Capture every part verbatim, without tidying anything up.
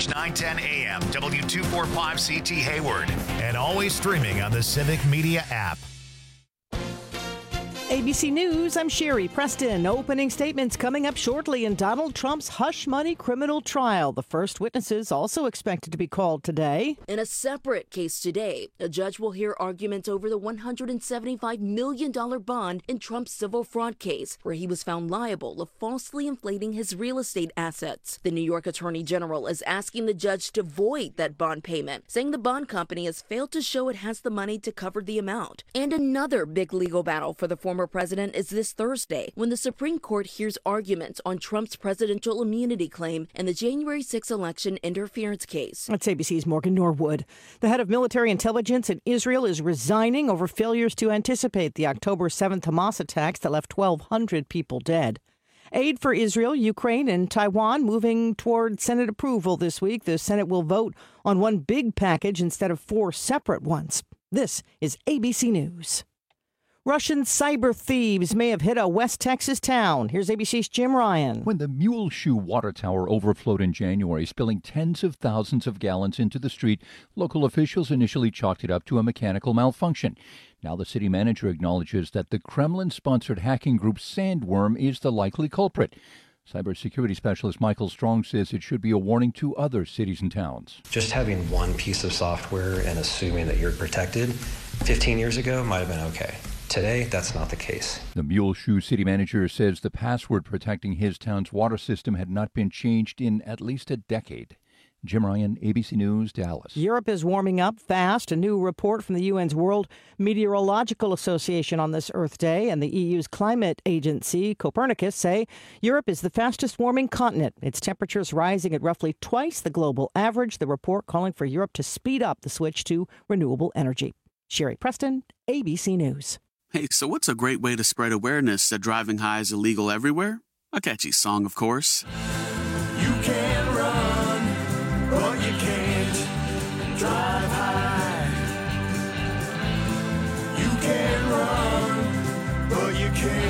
Watch nine ten A M, W two forty-five C T Hayward, and always streaming on the Civic Media app. A B C News, I'm Sherry Preston. Opening statements coming up shortly in Donald Trump's hush money criminal trial. The first witnesses also expected to be called today. In a separate case today, a judge will hear arguments over the one hundred seventy-five million dollars bond in Trump's civil fraud case, where he was found liable of falsely inflating his real estate assets. The New York Attorney General is asking the judge to void that bond payment, saying the bond company has failed to show it has the money to cover the amount. And another big legal battle for the former president is this Thursday, when the Supreme Court hears arguments on Trump's presidential immunity claim and the January sixth election interference case. That's A B C's Morgan Norwood. The head of military intelligence in Israel is resigning over failures to anticipate the October seventh Hamas attacks that left twelve hundred people dead. Aid for Israel, Ukraine, and Taiwan moving toward Senate approval this week. The Senate will vote on one big package instead of four separate ones. This is A B C News. Russian cyber thieves may have hit a West Texas town. Here's A B C's Jim Ryan. When the Muleshoe water tower overflowed in January, spilling tens of thousands of gallons into the street, local officials initially chalked it up to a mechanical malfunction. Now the city manager acknowledges that the Kremlin-sponsored hacking group Sandworm is the likely culprit. Cybersecurity specialist Michael Strong says it should be a warning to other cities and towns. Just having one piece of software and assuming that you're protected fifteen years ago might have been okay. Today, that's not the case. The Muleshoe city manager says the password protecting his town's water system had not been changed in at least a decade. Jim Ryan, A B C News, Dallas. Europe is warming up fast. A new report from the U N's World Meteorological Association on this Earth Day and the E U's climate agency, Copernicus, say Europe is the fastest warming continent. Its temperatures rising at roughly twice the global average. The report calling for Europe to speed up the switch to renewable energy. Sherry Preston, A B C News. Hey, so what's a great way to spread awareness that driving high is illegal everywhere? A catchy song, of course. You can run, but you can't drive high. You can run, but you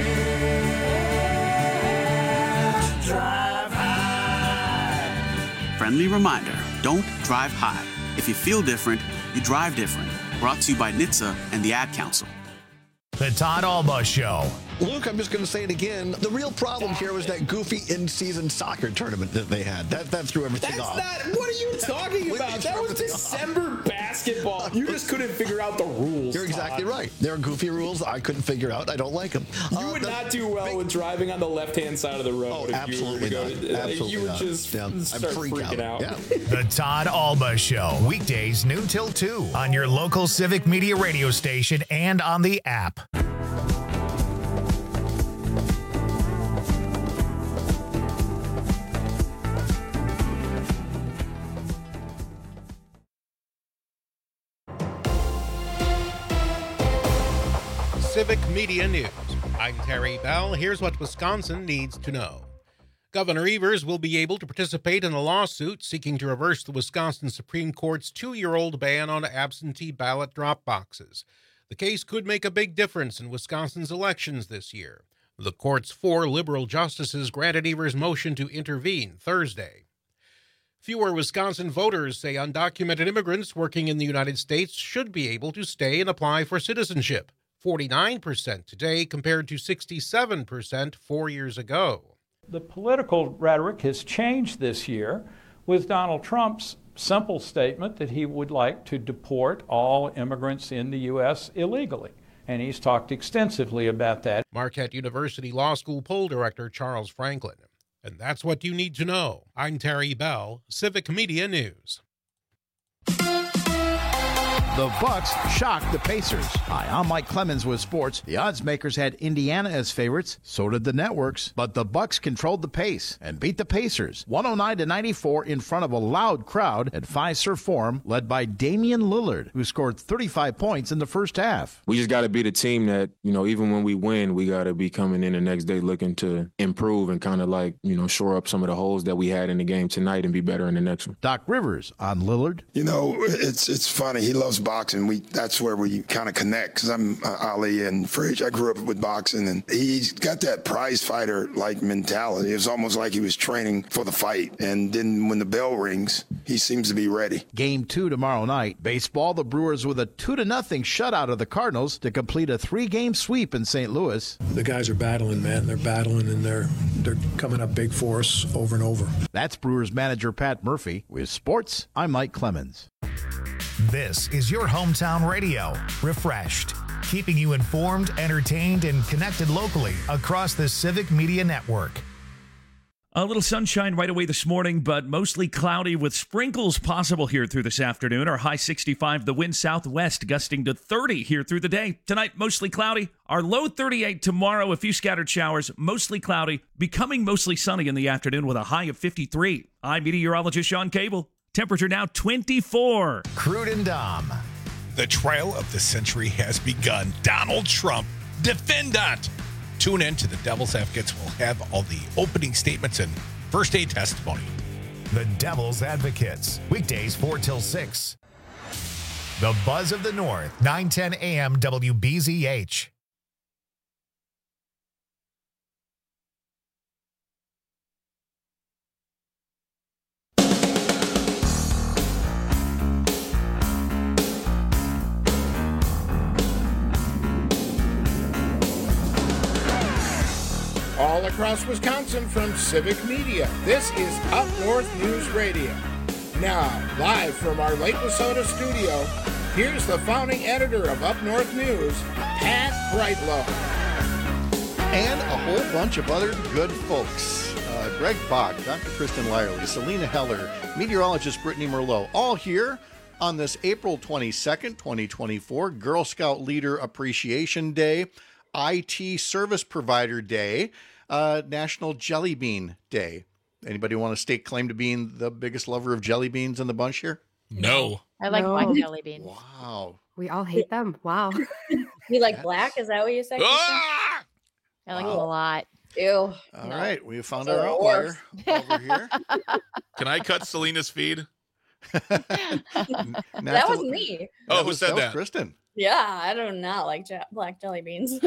can't drive high. Friendly reminder, don't drive high. If you feel different, you drive different. Brought to you by N H T S A and the Ad Council. The Todd Alba Show. Luke, I'm just going to say it again. The real problem here was that goofy in-season soccer tournament that they had. That that threw everything That's off. Not, what are you talking about? That was December off. Basketball. You just couldn't figure out the rules. You're exactly Todd. right. There are goofy rules I couldn't figure out. I don't like them. You uh, would the, not do well big, with driving on the left-hand side of the road. Oh, if absolutely you not. were to go, Absolutely You would not. just yeah. start freak freaking out. out. Yeah. The Todd Alba Show. Weekdays noon till two on your local Civic Media radio station and on the app. Civic Media News. I'm Terry Bell. Here's what Wisconsin needs to know. Governor Evers will be able to participate in a lawsuit seeking to reverse the Wisconsin Supreme Court's two-year-old ban on absentee ballot drop boxes. The case could make a big difference in Wisconsin's elections this year. The court's four liberal justices granted Evers' motion to intervene Thursday. Fewer Wisconsin voters say undocumented immigrants working in the United States should be able to stay and apply for citizenship. forty-nine percent today compared to sixty-seven percent four years ago. The political rhetoric has changed this year with Donald Trump's simple statement that he would like to deport all immigrants in the U S illegally. And he's talked extensively about that. Marquette University Law School poll director Charles Franklin. And that's what you need to know. I'm Terry Bell, Civic Media News. The Bucks shocked the Pacers. Hi, I'm Mike Clemens with sports. The odds makers had Indiana as favorites, so did the networks, but the Bucks controlled the pace and beat the Pacers one oh nine to ninety-four in front of a loud crowd at Fiserv Forum, led by Damian Lillard, who scored thirty-five points in the first half. We just got to be the team that, you know, even when we win, we got to be coming in the next day looking to improve and kind of like, you know, shore up some of the holes that we had in the game tonight and be better in the next one. Doc Rivers on Lillard. You know, it's it's funny. He loves boxing. We that's where we kind of connect because I'm uh, Ali and Fridge. I grew up with boxing, and he's got that prize fighter like mentality. It's almost like he was training for the fight, and then when the bell rings, he seems to be ready. Game two tomorrow night. Baseball, the Brewers with a two to nothing shutout of the Cardinals to complete a three-game sweep in Saint Louis. The guys are battling, man. They're battling, and they're they're coming up big for us over and over. That's Brewers manager Pat Murphy. With sports, I'm Mike Clemens. This is your hometown radio, Refreshed, keeping you informed, entertained, and connected locally across the Civic Media Network. A little sunshine right away this morning, but mostly cloudy with sprinkles possible here through this afternoon. Our high sixty-five, the wind southwest gusting to thirty here through the day. Tonight, mostly cloudy. Our low thirty-eight tomorrow, a few scattered showers, mostly cloudy, becoming mostly sunny in the afternoon with a high of fifty-three. I'm meteorologist Sean Cable. Temperature now twenty-four. Crude and Dom. The trial of the century has begun. Donald Trump, defendant. Tune in to the Devil's Advocates. We'll have all the opening statements and first day testimony. The Devil's Advocates, weekdays four till six. The Buzz of the North, nine ten a.m. W B Z H. All across Wisconsin from Civic Media, this is Up North News Radio. Now, live from our Lake Wissota studio, here's the founding editor of Up North News, Pat Brightlow. And a whole bunch of other good folks. Uh, Greg Bach, Doctor Kristen Lyerly, Selena Heller, meteorologist Brittany Merlot, all here on this April twenty-second, twenty twenty-four, Girl Scout Leader Appreciation Day, I T Service Provider Day, uh, National Jelly Bean Day. Anybody want to stake claim to being the biggest lover of jelly beans in the bunch here? No. I like No. black jelly beans. Wow. We all hate them. Wow. You like black? Is that what you said? Ah! I like them a lot. Ew. All no. right, we have found Those our are outlier worse. over here. Can I cut Selena's feed? That was me. Oh, who was, said that? was that? Kristen. Yeah, I do not like je- black jelly beans.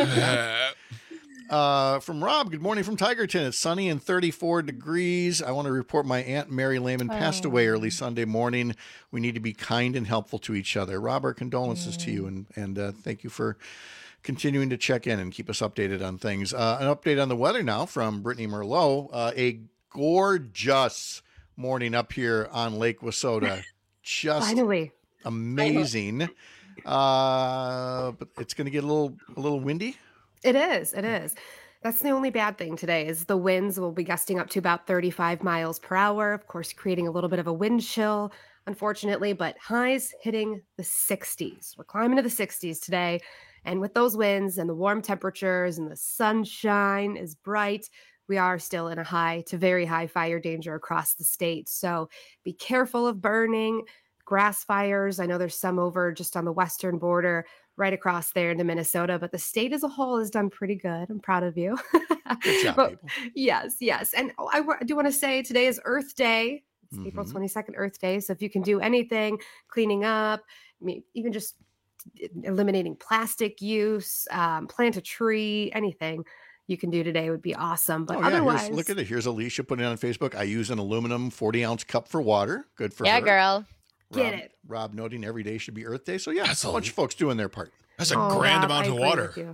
Uh, from Rob, good morning from Tigerton. It's sunny and thirty-four degrees. I want to report my Aunt Mary Lehman passed Oh. away early Sunday morning. We need to be kind and helpful to each other. Rob, our condolences to you, and, and uh, thank you for continuing to check in and keep us updated on things. Uh, an update on the weather now from Brittany Merlot. Uh, a gorgeous morning up here on Lake Wissota. Just Finally. amazing. Uh, but it's going to get a little a little windy. It is. It is. That's the only bad thing today is the winds will be gusting up to about thirty-five miles per hour, of course, creating a little bit of a wind chill, unfortunately, but highs hitting the sixties. We're climbing to the sixties today. And with those winds and the warm temperatures and the sunshine is bright, we are still in a high to very high fire danger across the state. So be careful of burning grass fires. I know there's some over just on the western border, right across there into Minnesota, but the state as a whole has done pretty good. I'm proud of you. Good job, But- people. Yes, yes. And oh, I wa- do want to say today is Earth Day. It's April Mhm. twenty-second, Earth Day. So if you can do anything, cleaning up, I mean, even just eliminating plastic use, um, plant a tree, anything you can do today would be awesome. But Oh, yeah, otherwise, here's, look at it. Here's Alicia putting it on Facebook. I use an aluminum forty ounce cup for water. Good for Yeah, her. girl. Get Rob, it. Rob noting every day should be Earth Day. So, yeah, That's a a- bunch of folks doing their part. That's a Oh, grand Rob, amount I of agree water. with you.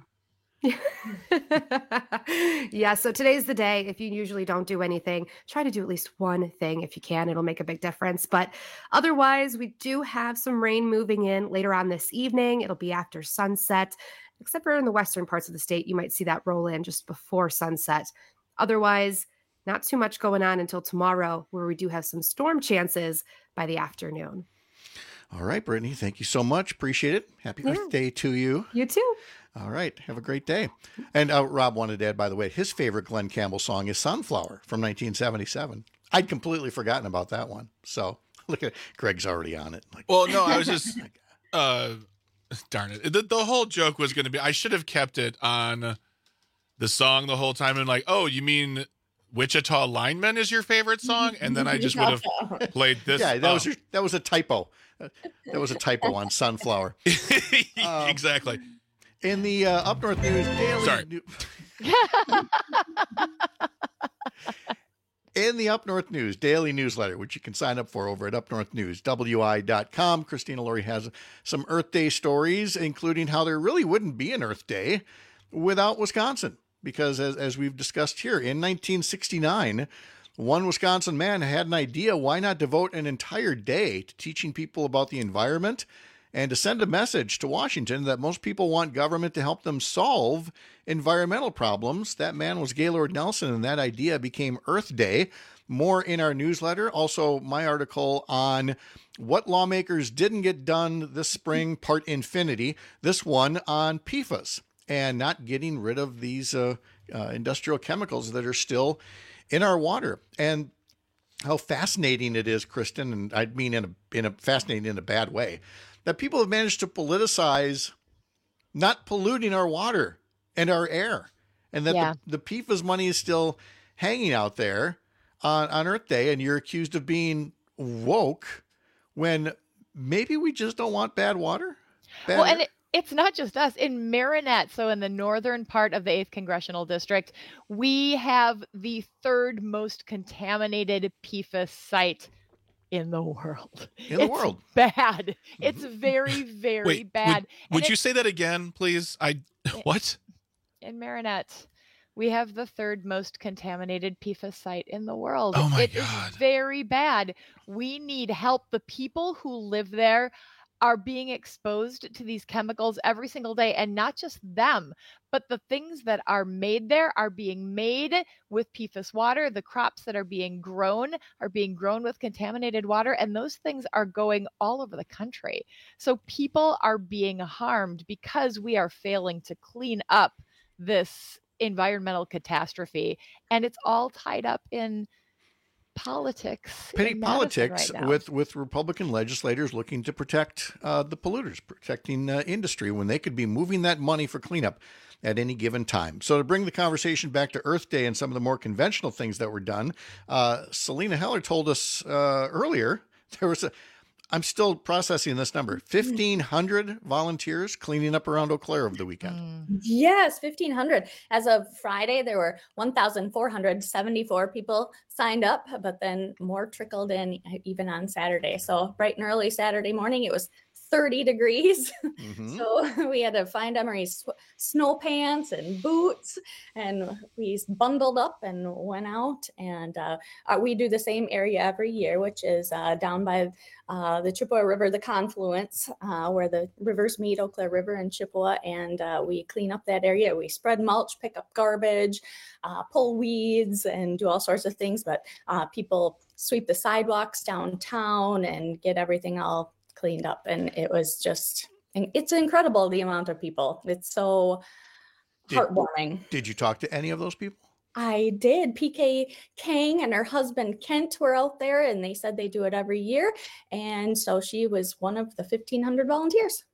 Yeah, so today's the day. If you usually don't do anything, try to do at least one thing if you can. It'll make a big difference. But otherwise, we do have some rain moving in later on this evening. It'll be after sunset, except for in the western parts of the state. You might see that roll in just before sunset. Otherwise, not too much going on until tomorrow, where we do have some storm chances by the afternoon. All right, Brittany, thank you so much. Appreciate it. Happy Yeah. Earth Day to you. You too. All right, have a great day. And uh, Rob wanted to add, by the way, his favorite Glenn Campbell song is Sunflower from nineteen seventy-seven. I'd completely forgotten about that one. So look at Greg's already on it. Like, Well, no, I was just, uh, darn it. The, the whole joke was going to be, I should have kept it on the song the whole time. And like, oh, you mean Wichita Lineman is your favorite song, and then I just would have played this. Yeah, that oh. was your, that was a typo. Uh, That was a typo on Sunflower. Um, exactly. In the uh, Up North News Daily. Sorry. New- In the Up North News Daily Newsletter, which you can sign up for over at up north news w i dot com, Christina Laurie has some Earth Day stories, including how there really wouldn't be an Earth Day without Wisconsin. Because as, as we've discussed here, in nineteen sixty-nine, one Wisconsin man had an idea, why not devote an entire day to teaching people about the environment and to send a message to Washington that most people want government to help them solve environmental problems. That man was Gaylord Nelson, and that idea became Earth Day. More in our newsletter. Also, my article on what lawmakers didn't get done this spring, part infinity. This one on P F A S and not getting rid of these uh, uh, industrial chemicals that are still in our water. And how fascinating it is, Kristen, and I mean in a, in a fascinating in a bad way, that people have managed to politicize not polluting our water and our air, and that Yeah. the, the P F A S money is still hanging out there on, on Earth Day, and you're accused of being woke when maybe we just don't want bad water. Bad Well, air. and it, it's not just us. In Marinette, so in the northern part of the eighth Congressional District, we have the third most contaminated P F A S site in the world. In the It's world. bad. It's very, very Wait, bad. Would, And would you it's- say that again, please? I what? in Marinette, we have the third most contaminated P F A S site in the world. Oh my It is very bad. We need help. The people who live there are being exposed to these chemicals every single day, and not just them, but the things that are made there are being made with P F A S water. The crops that are being grown are being grown with contaminated water, and those things are going all over the country. So people are being harmed because we are failing to clean up this environmental catastrophe, and it's all tied up in politics. Petty in Madison politics right now. with, with Republican legislators looking to protect uh, the polluters, protecting uh, industry when they could be moving that money for cleanup at any given time. So to bring the conversation back to Earth Day and some of the more conventional things that were done, uh, Selena Heller told us uh, earlier there was a, I'm still processing this number, fifteen hundred volunteers cleaning up around Eau Claire over the weekend. Yes, fifteen hundred. As of Friday, there were one thousand four hundred seventy-four people signed up, but then more trickled in even on Saturday. So bright and early Saturday morning, it was thirty degrees. Mm-hmm. So we had to find Emery's sw- snow pants and boots, and we bundled up and went out. And uh, uh, we do the same area every year, which is uh, down by uh, the Chippewa River, the confluence uh, where the rivers meet, Eau Claire River and Chippewa. And uh, we clean up that area. We spread mulch, pick up garbage, uh, pull weeds, and do all sorts of things. But uh, people sweep the sidewalks downtown and get everything all cleaned up. And it was just, and it's incredible the amount of people. It's so Did- heartwarming. Did you talk to any of those people? I did. P K Kang and her husband Kent were out there, and they said they do it every year. And so she was one of the fifteen hundred volunteers.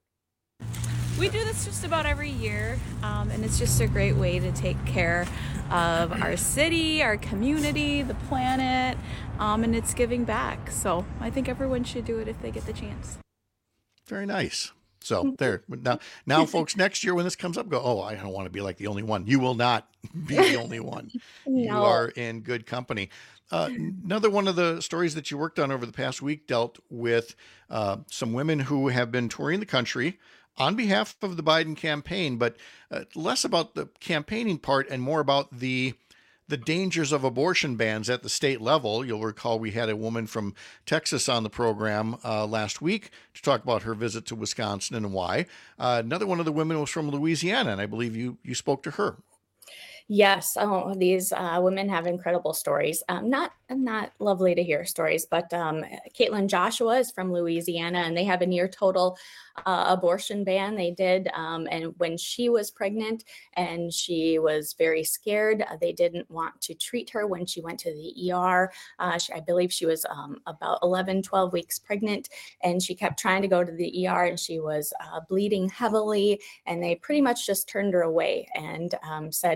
We do this just about every year, um, and it's just a great way to take care of our city, our community, the planet, um, and it's giving back. So I think everyone should do it if they get the chance. Very nice. So there. Now, now, folks, next year when this comes up, go, oh, I don't want to be like the only one. You will not be the only one. You No. are in good company. Uh, another one of the stories that you worked on over the past week dealt with uh, some women who have been touring the country on behalf of the Biden campaign, but uh, less about the campaigning part and more about the the dangers of abortion bans at the state level. You'll recall we had a woman from Texas on the program uh, last week to talk about her visit to Wisconsin and why. Uh, another one of the women was from Louisiana, and I believe you you spoke to her. Yes, oh, these uh, women have incredible stories. Um, not not lovely to hear stories, but um, Caitlin Joshua is from Louisiana, and they have a near total uh, abortion ban. They did, um, and when she was pregnant and she was very scared, uh, they didn't want to treat her when she went to the E R. Uh, she, I believe she was um, about eleven, twelve weeks pregnant, and she kept trying to go to the E R, and she was uh, bleeding heavily, and they pretty much just turned her away and um, said,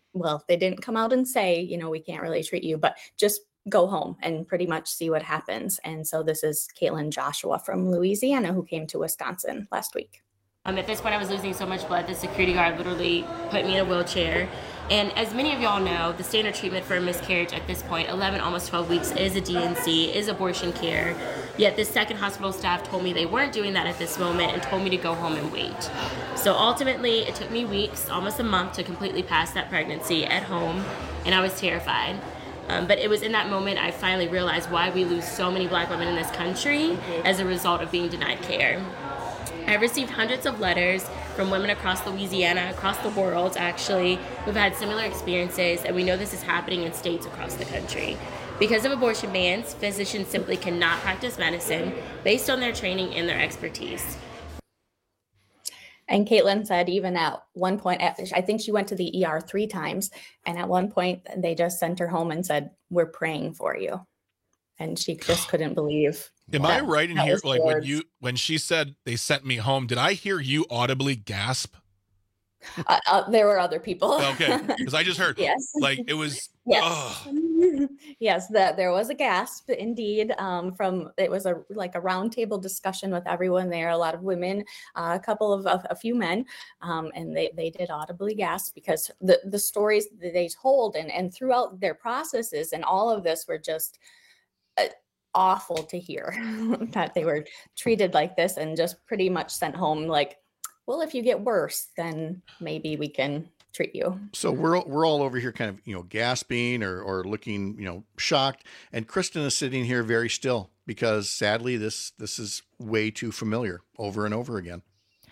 well, they didn't come out and say, you know, we can't really treat you, but just go home and pretty much see what happens. And so this is Caitlin Joshua from Louisiana who came to Wisconsin last week. Um, at this point, I was losing so much blood, the security guard literally put me in a wheelchair. And as many of y'all know, the standard treatment for a miscarriage at this point, eleven, almost twelve weeks, is a D N C, is abortion care. Yet this second hospital staff told me they weren't doing that at this moment and told me to go home and wait. So ultimately, it took me weeks, almost a month, to completely pass that pregnancy at home, and I was terrified. Um, but it was in that moment I finally realized why we lose so many Black women in this country as a result of being denied care. I've received hundreds of letters from women across Louisiana, across the world actually, who've had similar experiences, and we know this is happening in states across the country. Because of abortion bans, physicians simply cannot practice medicine based on their training and their expertise. And Caitlin said even at one point, I think she went to the E R three times, and at one point they just sent her home and said, "We're praying for you." And she just couldn't believe. Am that, I right in that here? was Like when words. you when she said they sent me home, did I hear you audibly gasp? Uh, uh, there were other people. Okay, because I just heard Yes. like it was. Yes. Oh, Yes, that there was a gasp indeed. Um, from it was a like a roundtable discussion with everyone there. A lot of women, uh, a couple of a, a few men, um, and they they did audibly gasp because the the stories that they told and and throughout their processes and all of this were just uh, awful to hear that they were treated like this and just pretty much sent home like, well, if you get worse, then maybe we can treat you. So we're we're all over here kind of, you know, gasping or or looking, you know, shocked. And Kristen is sitting here very still because sadly this this is way too familiar over and over again.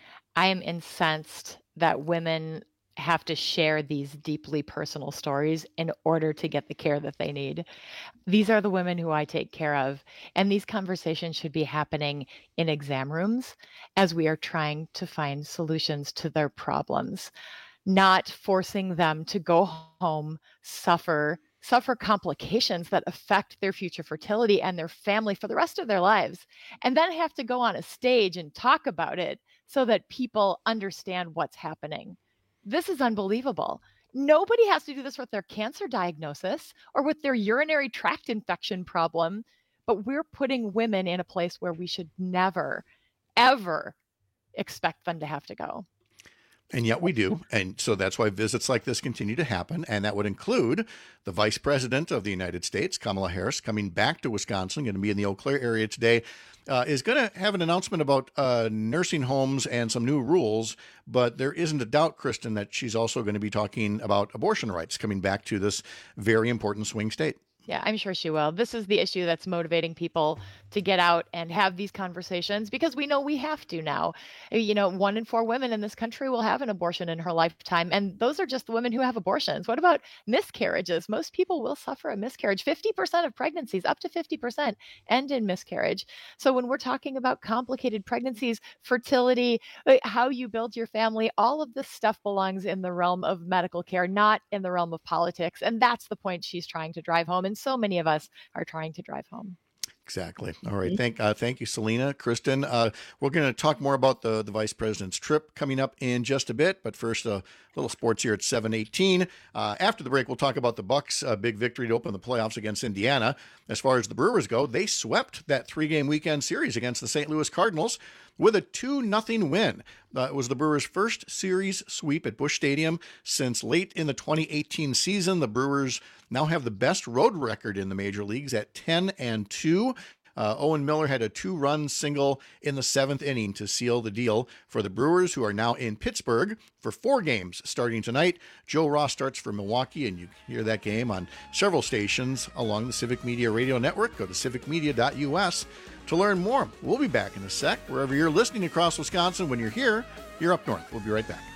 I am incensed that women have to share these deeply personal stories in order to get the care that they need. These are the women who I take care of, and these conversations should be happening in exam rooms as we are trying to find solutions to their problems, not forcing them to go home, suffer, suffer complications that affect their future fertility and their family for the rest of their lives, and then have to go on a stage and talk about it so that people understand what's happening. This is unbelievable. Nobody has to do this with their cancer diagnosis or with their urinary tract infection problem, but we're putting women in a place where we should never, ever expect them to have to go. And yet we do. And so that's why visits like this continue to happen. And that would include the Vice President of the United States, Kamala Harris, coming back to Wisconsin, going to be in the Eau Claire area today, uh, is going to have an announcement about uh, nursing homes and some new rules. But there isn't a doubt, Kristen, that she's also going to be talking about abortion rights coming back to this very important swing state. Yeah, I'm sure she will. This is the issue that's motivating people to get out and have these conversations because we know we have to now. You know, one in four women in this country will have an abortion in her lifetime. And those are just the women who have abortions. What about miscarriages? Most people will suffer a miscarriage. fifty percent of pregnancies, up to fifty percent, end in miscarriage. So when we're talking about complicated pregnancies, fertility, how you build your family, all of this stuff belongs in the realm of medical care, not in the realm of politics. And that's the point she's trying to drive home. And so many of us are trying to drive home. Exactly. All right. Thank uh, thank you, Selena. Kristen, uh, we're going to talk more about the, the Vice President's trip coming up in just a bit. But first, a uh, little sports here at seven eighteen. Uh, after the break, we'll talk about the Bucks' uh, big victory to open the playoffs against Indiana. As far as the Brewers go, they swept that three-game weekend series against the Saint Louis Cardinals with a two nothing win. Uh, it was the Brewers' first series sweep at Busch Stadium since late in the twenty eighteen season. The Brewers now have the best road record in the major leagues at ten and two. Uh, Owen Miller had a two-run single in the seventh inning to seal the deal for the Brewers, who are now in Pittsburgh for four games starting tonight. Joe Ross starts for Milwaukee, and you can hear that game on several stations along the Civic Media Radio Network. Go to civic media dot u s to learn more. We'll be back in a sec. Wherever you're listening across Wisconsin, when you're here, you're up north. We'll be right back.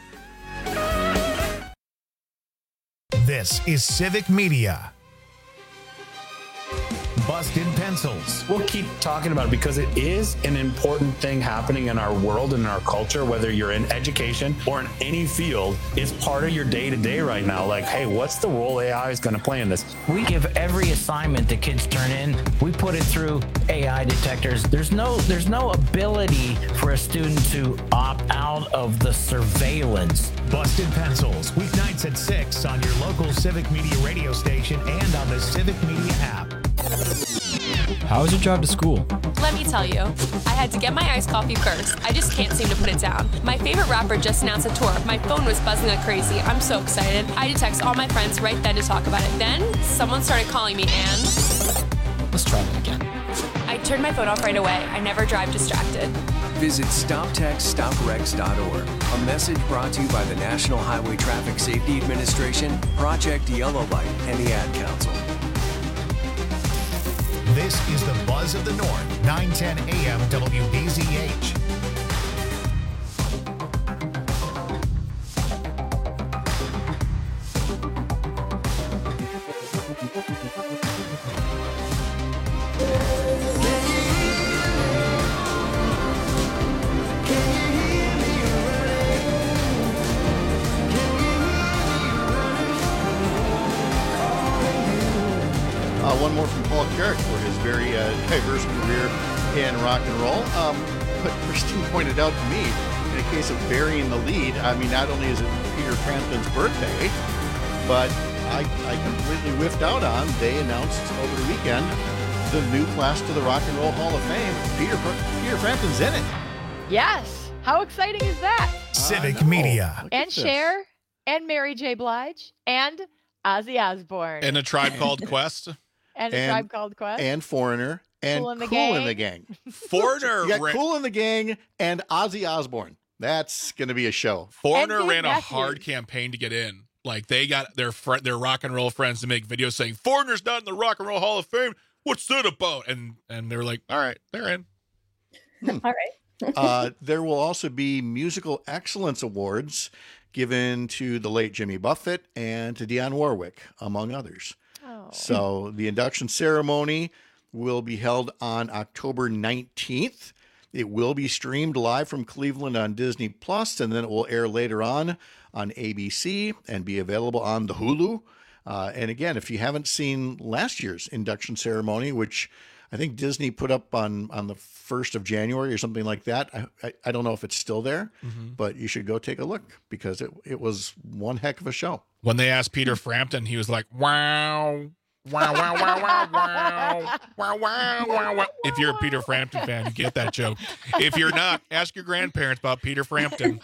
This is Civic Media. Busted Pencils. We'll keep talking about it because it is an important thing happening in our world and in our culture, whether you're in education or in any field. It's part of your day-to-day right now. Like, hey, what's the role A I is going to play in this? We give every assignment the kids turn in, we put it through A I detectors. There's no there's no ability for a student to opt out of the surveillance. Busted Pencils, weeknights at six on your local Civic Media radio station and on the Civic Media app. How was your drive to school? Let me tell you, I had to get my iced coffee first. I just can't seem to put it down. My favorite rapper just announced a tour. My phone was buzzing like crazy. I'm so excited. I had to text all my friends right then to talk about it. Then, someone started calling me and... Let's try that again. I turned my phone off right away. I never drive distracted. Visit stop text stop wrecks dot org. A message brought to you by the National Highway Traffic Safety Administration, Project Yellow Light, and the Ad Council. This is the Buzz of the North, nine ten A M W B Z H. Uh, one more from Paul Carrick for his very uh, diverse career in rock and roll. Um, but Christine pointed out to me, in a case of burying the lead, I mean, not only is it Peter Frampton's birthday, but I, I completely whiffed out on, they announced over the weekend the new class to the Rock and Roll Hall of Fame. Peter, Peter Frampton's in it. Yes. How exciting is that? Civic Media. And Cher, and Mary J. Blige, and Ozzy Osbourne. And A Tribe Called Quest. And A Tribe Called Quest. And Foreigner. And Cool in the Cool Gang. in the Gang. Foreigner. You got ran, Cool in the Gang and Ozzy Osbourne. That's going to be a show. Foreigner And Dave ran a Matthews. hard campaign to get in. Like, they got their fr- their rock and roll friends to make videos saying, Foreigner's not in the Rock and Roll Hall of Fame. What's that about? And and they were like, all right, they're in. All right. uh, there will also be Musical Excellence Awards given to the late Jimmy Buffett and to Dionne Warwick, among others. Oh. So the induction ceremony will be held on October nineteenth. It will be streamed live from Cleveland on Disney Plus, and then it will air later on on A B C and be available on the Hulu. Uh, and again, if you haven't seen last year's induction ceremony, which I think Disney put up on, on the first of January or something like that, I, I, I don't know if it's still there, Mm-hmm. but you should go take a look because it, it was one heck of a show. When they asked Peter Frampton, he was like, wow. Wow, wow, wow, wow, wow, wow, wow, wow, wow. If you're a Peter Frampton fan, you get that joke. If you're not, ask your grandparents about Peter Frampton.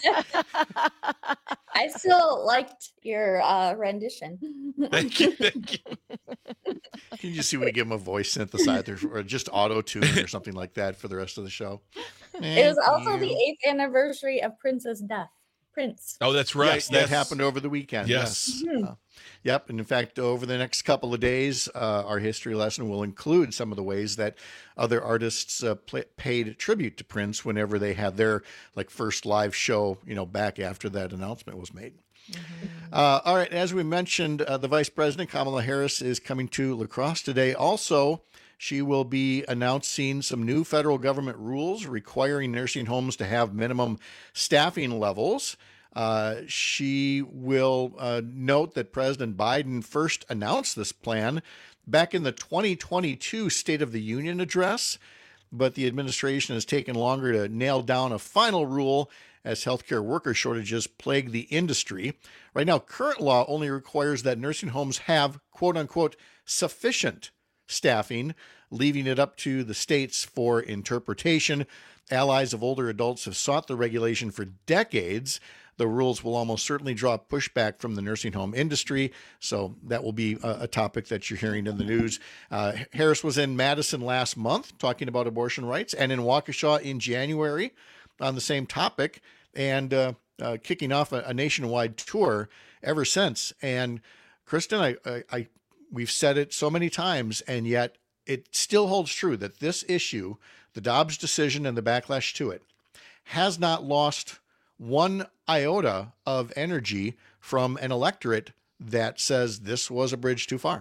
I still liked your uh, rendition. Thank you, thank you. Can you just see when you give him a voice synthesizer or just auto-tune or something like that for the rest of the show? It was Thank also you. the eighth anniversary of Prince's death. Prince. Oh, that's right. Yes, that happened over the weekend. Yes. Yes. Uh, yep. And in fact, over the next couple of days, uh, our history lesson will include some of the ways that other artists uh, play, paid tribute to Prince whenever they had their like first live show, you know, back after that announcement was made. Mm-hmm. Uh, all right. As we mentioned, uh, the Vice President, Kamala Harris, is coming to La Crosse today. Also, she will be announcing some new federal government rules requiring nursing homes to have minimum staffing levels. Uh, she will uh, note that President Biden first announced this plan back in the twenty twenty-two State of the Union address, but the administration has taken longer to nail down a final rule as healthcare worker shortages plague the industry. Right now, current law only requires that nursing homes have, quote unquote, sufficient staffing, leaving it up to the states for interpretation. Allies of older adults have sought the regulation for decades. The rules will almost certainly draw pushback from the nursing home industry, so that will be a, a topic that you're hearing in the news. Uh, Harris was in Madison last month talking about abortion rights, and in Waukesha in January on the same topic, and uh, uh, kicking off a, a nationwide tour ever since. And Kristen, I, I, I we've said it so many times, and yet it still holds true that this issue, the Dobbs decision and the backlash to it, has not lost one iota of energy from an electorate that says this was a bridge too far.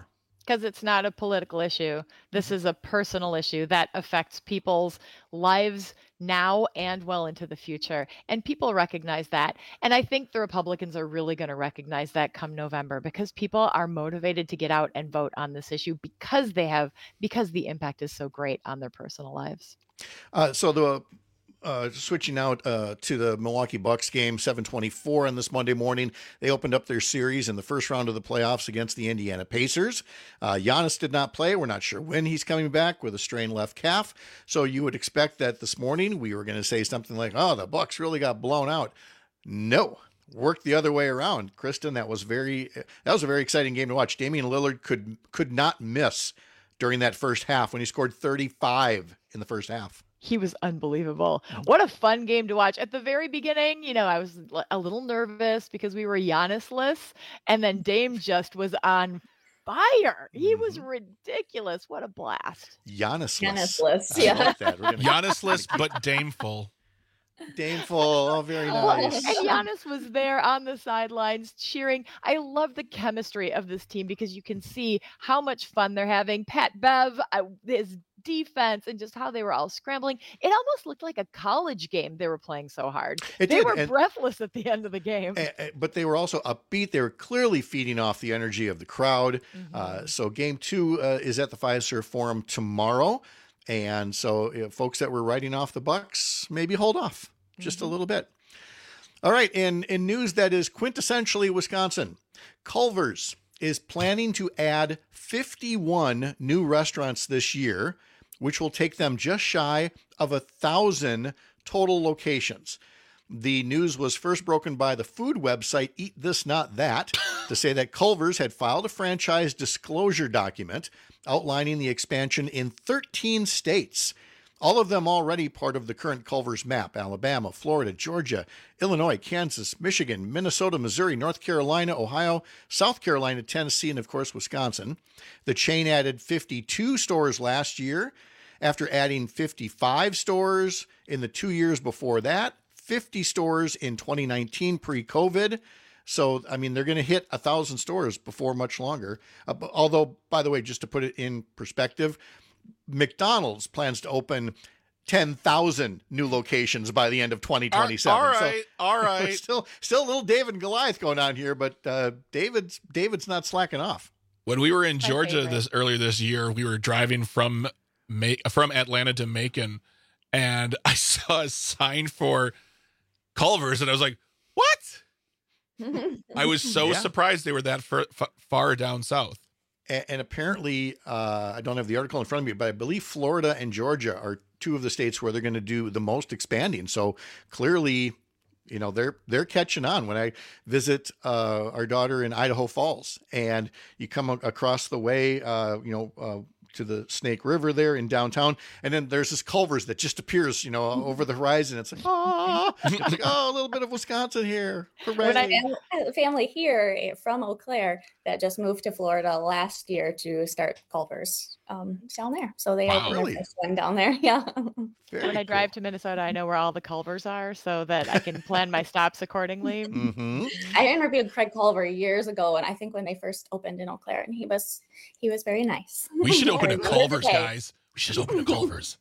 because it's not a political issue. This is a personal issue that affects people's lives now and well into the future. And people recognize that. And I think the Republicans are really going to recognize that come November, because people are motivated to get out and vote on this issue because they have, because the impact is so great on their personal lives. Uh, so the Uh, switching out uh, to the Milwaukee Bucks game, seven twenty-four on this Monday morning. They opened up their series in the first round of the playoffs against the Indiana Pacers. Uh, Giannis did not play. We're not sure when he's coming back with a strained left calf. So you would expect that this morning we were going to say something like, oh, the Bucks really got blown out. No. Worked the other way around. Kristen, that was very that was a very exciting game to watch. Damian Lillard could could not miss during that first half when he scored thirty-five in the first half. He was unbelievable. What a fun game to watch. At the very beginning, you know, I was a little nervous because we were Giannis-less, and then Dame just was on fire. He was ridiculous. What a blast. Giannis-less. Giannis-less, I yeah. like that. We're gonna- Giannis-less, but Dameful. Dameful. Oh, very nice. And Giannis was there on the sidelines cheering. I love the chemistry of this team because you can see how much fun they're having. Pat Bev, uh, his defense, and just how they were all scrambling. It almost looked like a college game. They were playing so hard. It they did, were and- breathless at the end of the game. Uh, uh, but they were also upbeat. They were clearly feeding off the energy of the crowd. Uh, so game two uh, is at the Fiserv Forum tomorrow. And so uh, folks that were writing off the Bucks, maybe hold off just a little bit. All right. In, in news that is quintessentially Wisconsin, Culver's is planning to add fifty-one new restaurants this year, which will take them just shy of a thousand total locations. The news was first broken by the food website Eat This Not That to say that Culver's had filed a franchise disclosure document outlining the expansion in thirteen states, all of them already part of the current Culver's map: Alabama, Florida, Georgia, Illinois, Kansas, Michigan, Minnesota, Missouri, North Carolina, Ohio, South Carolina, Tennessee, and of course, Wisconsin. The chain added fifty-two stores last year after adding fifty-five stores in the two years before that, fifty stores in twenty nineteen pre-COVID. So, I mean, they're going to hit a thousand stores before much longer. Uh, b- although, by the way, just to put it in perspective, McDonald's plans to open ten thousand new locations by the end of twenty twenty-seven. All right, so, all right. Still, still a little David and Goliath going on here, but uh, David's David's not slacking off. When we were in My Georgia favorite. this earlier this year, we were driving from Ma- from Atlanta to Macon, and I saw a sign for Culver's, and I was like, "What?" I was so Yeah. surprised they were that far, far down south. And, and apparently, uh, I don't have the article in front of me, but I believe Florida and Georgia are two of the states where they're going to do the most expanding. So clearly, you know, they're they're catching on. When I visit uh, our daughter in Idaho Falls, and you come a- across the way, uh, you know, uh, to the Snake River there in downtown, and then there's this Culver's that just appears, you know, over the horizon. It's like, oh, it's like, oh, a little bit of Wisconsin here. When I Hooray. have a family here eh, from Eau Claire that just moved to Florida last year to start Culver's um, down there. So they Wow. opened Really? their first one down there. Yeah. When I drive to Minnesota, I know where all the Culvers are so that I can plan my stops accordingly. Mm-hmm. I interviewed Craig Culver years ago, and I think when they first opened in Eau Claire, and he was he was very nice. We should open a And Culver's, okay. guys. We should open a Culver's.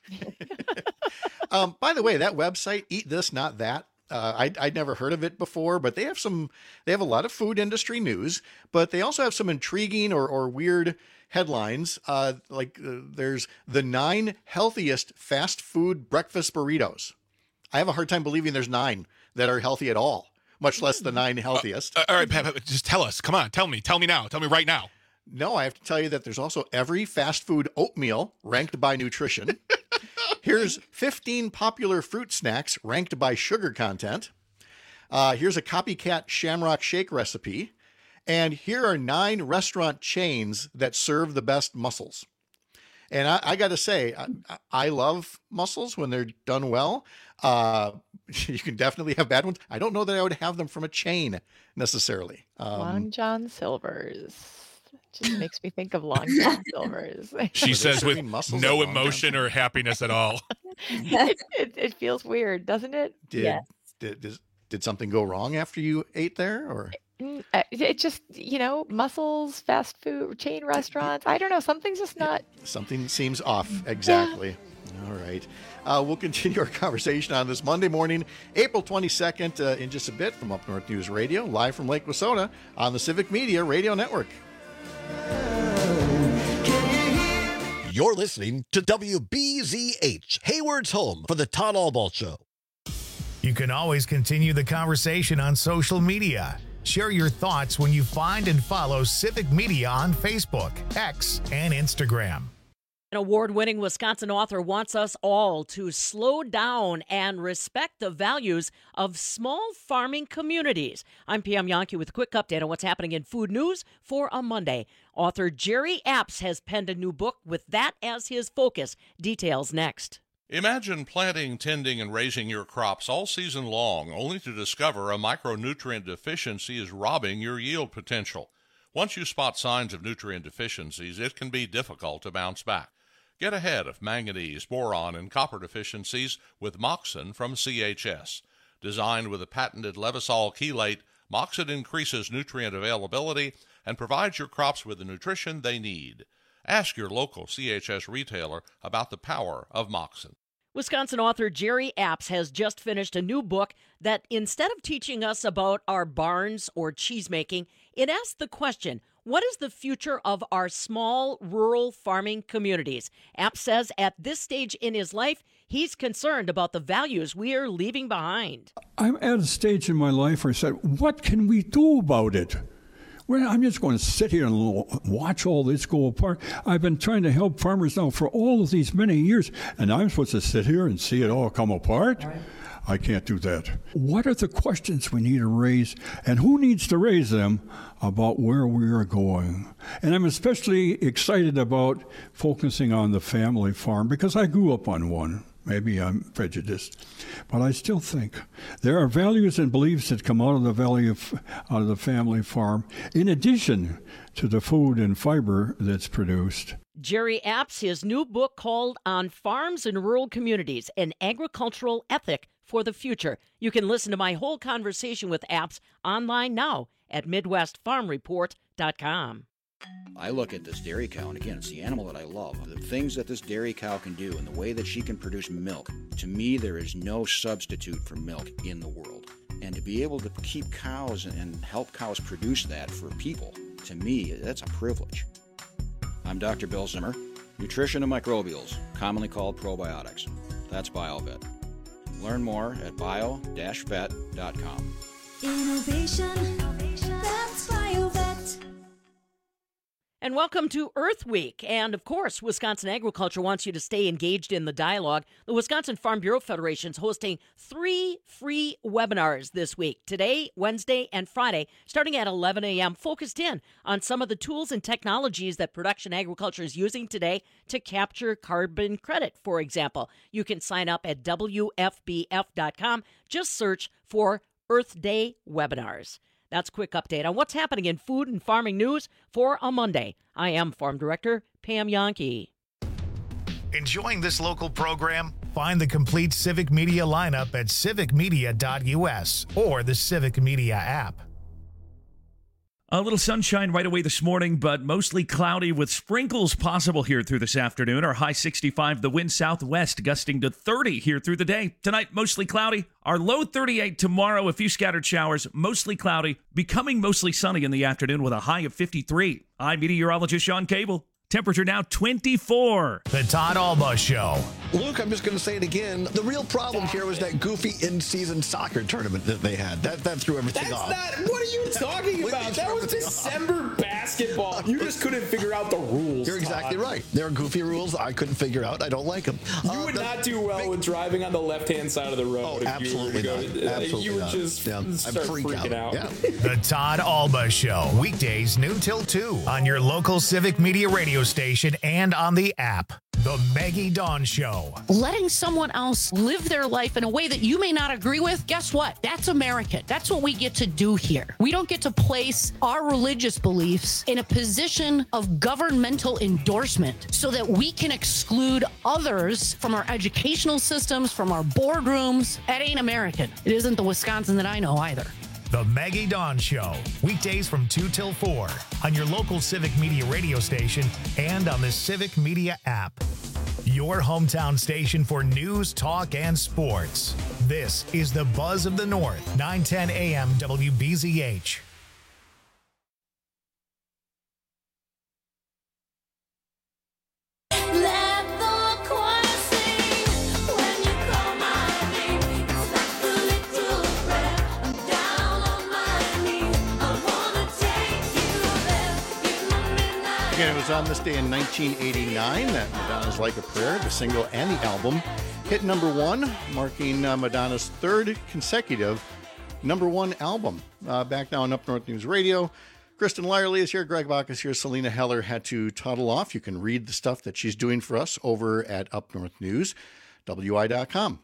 Um, by the way, that website, Eat This Not That, uh, I, I'd never heard of it before, but they have some, they have a lot of food industry news, but they also have some intriguing or, or weird headlines. Uh, like uh, there's the nine healthiest fast food breakfast burritos. I have a hard time believing there's nine that are healthy at all, much less the nine healthiest. Uh, all right, Pat, Pat, just tell us. Come on, tell me. Tell me now. Tell me right now. No, I have to tell you that there's also every fast food oatmeal ranked by nutrition. Here's fifteen popular fruit snacks ranked by sugar content. Uh, here's a copycat Shamrock Shake recipe. And here are nine restaurant chains that serve the best mussels. And I, I got to say, I, I love mussels when they're done well. Uh, you can definitely have bad ones. I don't know that I would have them from a chain necessarily. Um, Long John Silver's. Just makes me think of Long John Silver's. She says with serving mussels no at Long emotion or happiness at all. it, it, it feels weird, doesn't it? did, did, did, did something go wrong after you ate there? Or Mm, uh, It just, you know, mussels, fast food, chain restaurants. I don't know. Something's just not. Something seems off. Exactly. All right. Uh, we'll continue our conversation on this Monday morning, April twenty-second, uh, in just a bit from Up North News Radio, live from Lake Wissota on the Civic Media Radio Network. You're listening to W B Z H, Hayward's home for the Todd Albaugh Show. You can always continue the conversation on social media. Share your thoughts when you find and follow Civic Media on Facebook, X, and Instagram. An award-winning Wisconsin author wants us all to slow down and respect the values of small farming communities. I'm Pam Yankee with a quick update on what's happening in food news for a Monday. Author Jerry Apps has penned a new book with that as his focus. Details next. Imagine planting, tending, and raising your crops all season long, only to discover a micronutrient deficiency is robbing your yield potential. Once you spot signs of nutrient deficiencies, it can be difficult to bounce back. Get ahead of manganese, boron, and copper deficiencies with Moxon from C H S. Designed with a patented Levosol chelate, Moxon increases nutrient availability and provides your crops with the nutrition they need. Ask your local C H S retailer about the power of Moxon. Wisconsin author Jerry Apps has just finished a new book that, instead of teaching us about our barns or cheese making, it asks the question, what is the future of our small rural farming communities? Apps says at this stage in his life, he's concerned about the values we are leaving behind. I'm at a stage in my life where I said, what can we do about it? Well, I'm just going to sit here and watch all this go apart. I've been trying to help farmers now for all of these many years, and I'm supposed to sit here and see it all come apart? Right. I can't do that. What are the questions we need to raise, and who needs to raise them about where we are going? And I'm especially excited about focusing on the family farm because I grew up on one. Maybe I'm prejudiced, but I still think there are values and beliefs that come out of the value of, out of the family farm, in addition to the food and fiber that's produced. Jerry Apps, his new book called On Farms and Rural Communities, An Agricultural Ethic for the Future. You can listen to my whole conversation with Apps online now at midwest farm report dot com. I look at this dairy cow, and again, it's the animal that I love. The things that this dairy cow can do and the way that she can produce milk, to me, there is no substitute for milk in the world. And to be able to keep cows and help cows produce that for people, to me, that's a privilege. I'm Doctor Bill Zimmer, Nutrition and Microbials, commonly called probiotics. That's BioVet. Learn more at bio dash vet dot com. Innovation, that's BioVet. And welcome to Earth Week. And of course, Wisconsin Agriculture wants you to stay engaged in the dialogue. The Wisconsin Farm Bureau Federation is hosting three free webinars this week, today, Wednesday, and Friday, starting at eleven a.m., focused in on some of the tools and technologies that production agriculture is using today to capture carbon credit, for example. You can sign up at W F B F dot com. Just search for Earth Day webinars. That's a quick update on what's happening in food and farming news for a Monday. I am Farm Director Pam Yankee. Enjoying this local program? Find the complete Civic Media lineup at civic media dot U S or the Civic Media app. A little sunshine right away this morning, but mostly cloudy with sprinkles possible here through this afternoon. Our high sixty-five, the wind southwest gusting to thirty here through the day. Tonight, mostly cloudy. Our low thirty-eight tomorrow, a few scattered showers, mostly cloudy, becoming mostly sunny in the afternoon with a high of fifty-three. I'm meteorologist Sean Cable. Temperature now twenty-four. The Todd Albaugh Show. Luke, I'm just going to say it again. The real problem here was that goofy in-season soccer tournament that they had. That that threw everything That's off. Not, what are you talking about? That was December off. basketball. You just couldn't figure out the rules. You're exactly Todd. right. There are goofy rules I couldn't figure out. I don't like them. You uh, would the, not do well with driving on the left-hand side of the road. Oh, if absolutely you not. Go, absolutely You would not. just yeah. start freak freaking out. out. Yeah. The Todd Albaugh Show. Weekdays noon till two on your local Civic Media radio station and on the app. The Maggie Dawn Show. Letting someone else live their life in a way that you may not agree with, guess what? That's American. That's what we get to do here. We don't get to place our religious beliefs in a position of governmental endorsement so that we can exclude others from our educational systems, from our boardrooms. That ain't American. It isn't the Wisconsin that I know either. The Maggie Dawn Show, weekdays from two till four on your local Civic Media radio station and on the Civic Media app. Your hometown station for news, talk, and sports. This is the Buzz of the North, nine ten A M W B Z H. Again, it was on this day in nineteen eighty-nine that Madonna's Like a Prayer, the single and the album, hit number one, marking uh, Madonna's third consecutive number one album. Uh, back now on Up North News Radio, Kristen Lyerly is here, Greg Bach is here, Selena Heller had to toddle off. You can read the stuff that she's doing for us over at Up North News, W I dot com.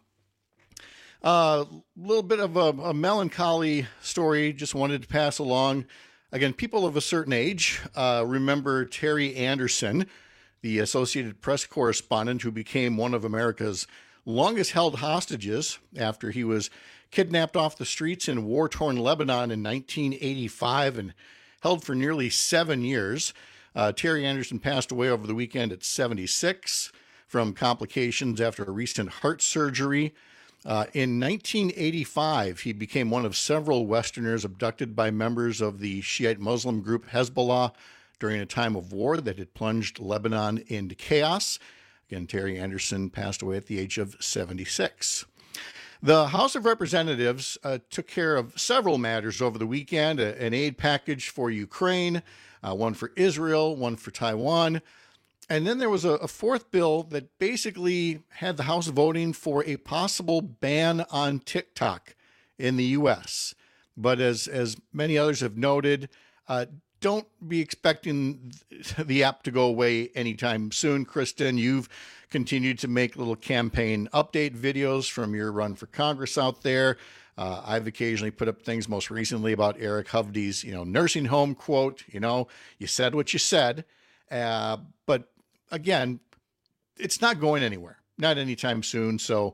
A uh, little bit of a, a melancholy story, just wanted to pass along. Again, people of a certain age uh, remember Terry Anderson, the Associated Press correspondent who became one of America's longest held hostages after he was kidnapped off the streets in war-torn Lebanon in nineteen eighty-five and held for nearly seven years. Uh, Terry Anderson passed away over the weekend at seventy-six from complications after a recent heart surgery. Uh, in nineteen eighty-five, he became one of several Westerners abducted by members of the Shiite Muslim group Hezbollah during a time of war that had plunged Lebanon into chaos. Again, Terry Anderson passed away at the age of seventy-six. The House of Representatives uh, took care of several matters over the weekend, a, an aid package for Ukraine, uh, one for Israel, one for Taiwan. And then there was a, a fourth bill that basically had the House voting for a possible ban on TikTok in the U S. But as, as many others have noted, uh, don't be expecting the app to go away anytime soon. Kristen, you've continued to make little campaign update videos from your run for Congress out there. Uh, I've occasionally put up things, most recently about Eric Hovde's, you know, nursing home quote, you know, you said what you said. Uh, but again, it's not going anywhere, not anytime soon. So,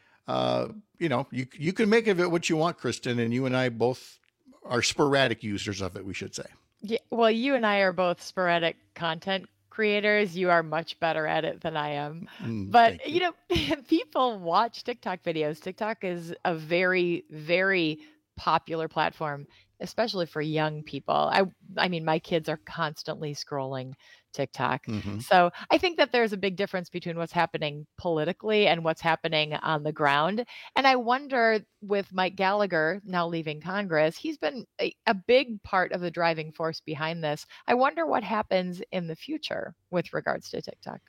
uh, you know, you you can make of it what you want, Kristen, and you and I both are sporadic users of it, we should say. Yeah, well, you and I are both sporadic content creators. You are much better at it than I am. Mm, but, you. you know, people watch TikTok videos. TikTok is a very, very popular platform, especially for young people. I I mean, my kids are constantly scrolling TikTok. Mm-hmm. So I think that there's a big difference between what's happening politically and what's happening on the ground. And I wonder, with Mike Gallagher now leaving Congress, he's been a, a big part of the driving force behind this. I wonder what happens in the future with regards to TikTok.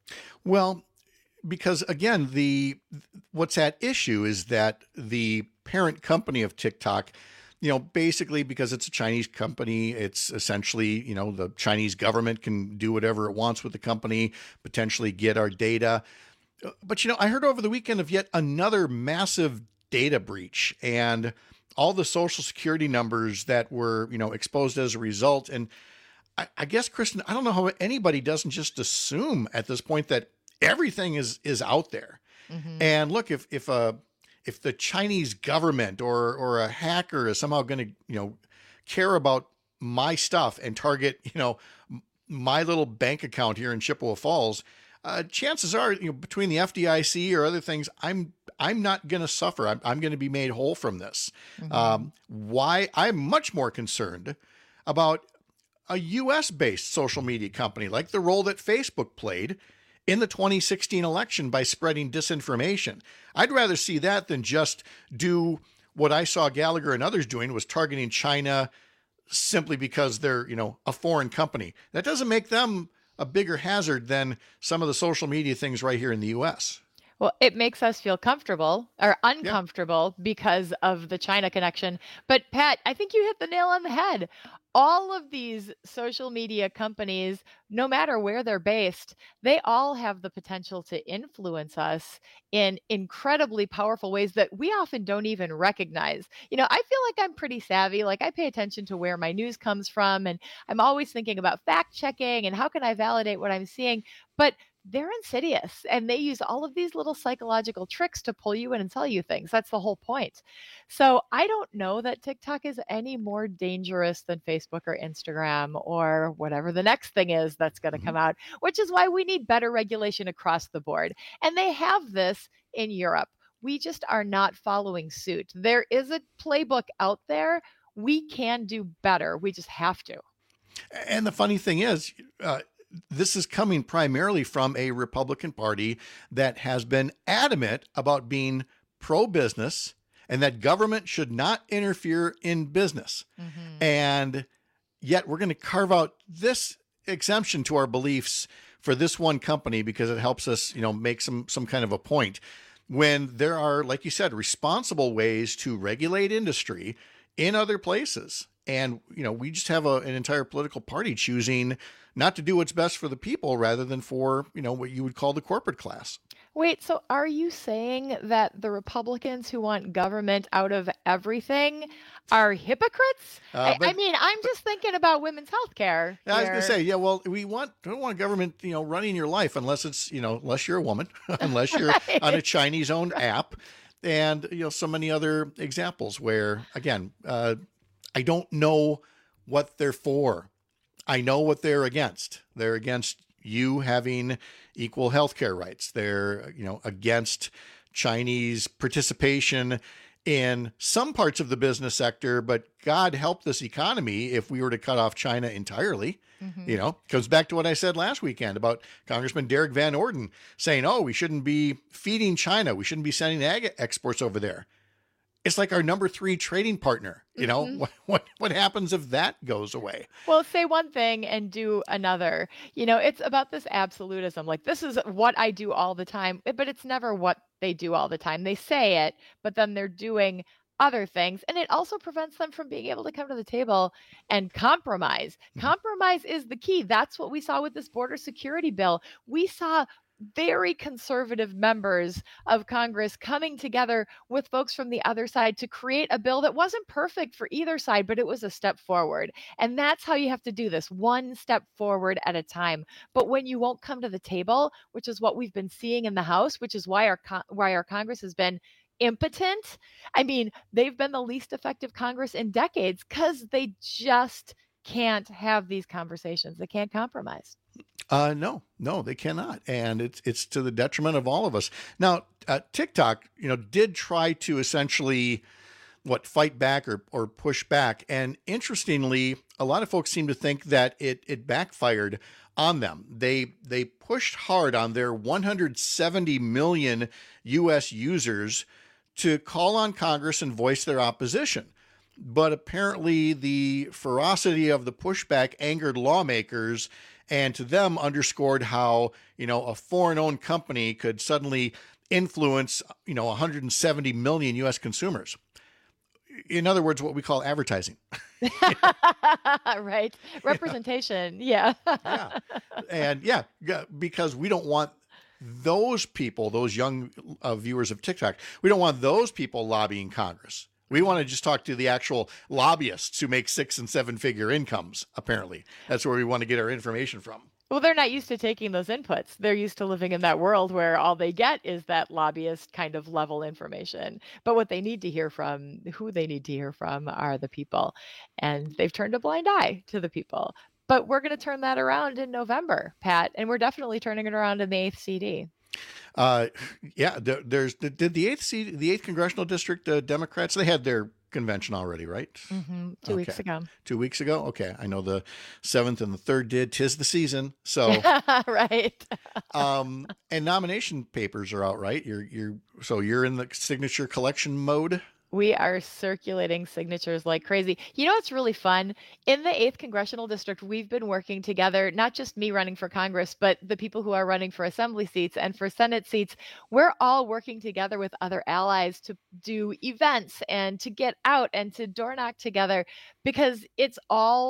Well, because again, the what's at issue is that the parent company of TikTok, you know, basically because it's a Chinese company, it's essentially, you know, the Chinese government can do whatever it wants with the company, potentially get our data. But, you know, I heard over the weekend of yet another massive data breach and all the social security numbers that were, you know, exposed as a result. And I, I guess, Kristen, I don't know how anybody doesn't just assume at this point that everything is is out there. Mm-hmm. And look, if if a if the Chinese government or or a hacker is somehow going to, you know, care about my stuff and target, you know, my little bank account here in Chippewa Falls, uh, chances are, you know, between the F D I C or other things, I'm I'm not going to suffer. I'm, I'm going to be made whole from this. Mm-hmm. Um, why? I'm much more concerned about a U S-based social media company, like the role that Facebook played in the twenty sixteen election by spreading disinformation. I'd rather see that than just do what I saw Gallagher and others doing, was targeting China simply because they're, you know, a foreign company. That doesn't make them a bigger hazard than some of the social media things right here in the U S. Well, it makes us feel comfortable or uncomfortable yeah. because of the China connection. But Pat, I think you hit the nail on the head. All of these social media companies, no matter where they're based, they all have the potential to influence us in incredibly powerful ways that we often don't even recognize. You know, I feel like I'm pretty savvy. Like, I pay attention to where my news comes from, and I'm always thinking about fact checking and how can I validate what I'm seeing. But they're insidious and they use all of these little psychological tricks to pull you in and tell you things. That's the whole point. So I don't know that TikTok is any more dangerous than Facebook or Instagram or whatever the next thing is that's going to mm-hmm. come out, which is why we need better regulation across the board. And they have this in Europe. We just are not following suit. There is a playbook out there. We can do better. We just have to. And the funny thing is, uh, this is coming primarily from a Republican Party that has been adamant about being pro-business and that government should not interfere in business. Mm-hmm. And yet we're going to carve out this exemption to our beliefs for this one company because it helps us, you know, make some some kind of a point. When there are, like you said, responsible ways to regulate industry in other places. And, you know, we just have a, an entire political party choosing not to do what's best for the people rather than for, you know, what you would call the corporate class. Wait, so are you saying that the Republicans who want government out of everything are hypocrites? Uh, I, I mean, I'm just thinking about women's health care. I was going to say, yeah, well, we want don't want government, you know, running your life unless it's, you know, unless you're a woman, unless you're right. on a Chinese-owned app, and, you know, so many other examples where, again, uh, I don't know what they're for. I know what they're against. They're against you having equal healthcare rights. They're, you know, against Chinese participation in some parts of the business sector, but God help this economy if we were to cut off China entirely. Mm-hmm. You know, comes back to what I said last weekend about Congressman Derek Van Orden saying, oh, we shouldn't be feeding China. We shouldn't be sending ag exports over there. It's like our number three trading partner. You know, mm-hmm. what, what what happens if that goes away? Well, say one thing and do another. You know, it's about this absolutism. Like, this is what I do all the time, but it's never what they do all the time. They say it, but then they're doing other things. And it also prevents them from being able to come to the table and compromise. Mm-hmm. Compromise is the key. That's what we saw with this border security bill. We saw very conservative members of Congress coming together with folks from the other side to create a bill that wasn't perfect for either side, but it was a step forward. And that's how you have to do this, one step forward at a time. But when you won't come to the table, which is what we've been seeing in the House, which is why our why our Congress has been impotent. I mean, they've been the least effective Congress in decades because they just can't have these conversations. They can't compromise. Uh, no, no, they cannot. And it's it's to the detriment of all of us. Now, uh, TikTok, you know, did try to essentially, what, fight back or, or push back. And interestingly, a lot of folks seem to think that it it backfired on them. They they pushed hard on their one hundred seventy million U S users to call on Congress and voice their opposition. But apparently the ferocity of the pushback angered lawmakers, and to them underscored how, you know, a foreign-owned company could suddenly influence, you know, one hundred seventy million U S consumers. In other words, what we call advertising. Right. Representation. Yeah. Yeah. And yeah, because we don't want those people, those young uh, viewers of TikTok, we don't want those people lobbying Congress. We want to just talk to the actual lobbyists who make six and seven figure incomes, apparently. That's where we want to get our information from. Well, they're not used to taking those inputs. They're used to living in that world where all they get is that lobbyist kind of level information. But what they need to hear from, who they need to hear from, are the people. And they've turned a blind eye to the people. But we're going to turn that around in November, Pat. And we're definitely turning it around in the eighth C D. Uh, yeah, there, there's did the eighth C, the eighth congressional district uh, Democrats, they had their convention already, right? Mm-hmm. Two okay. weeks ago. Two weeks ago. Okay, I know the seventh and the third did. 'Tis the season, so right. um, and nomination papers are out, right? You're you're so you're in the signature collection mode. We are circulating signatures like crazy. You know what's really fun? In the eighth Congressional District, we've been working together, not just me running for Congress, but the people who are running for Assembly seats and for Senate seats. We're all working together with other allies to do events and to get out and to door knock together, because it's all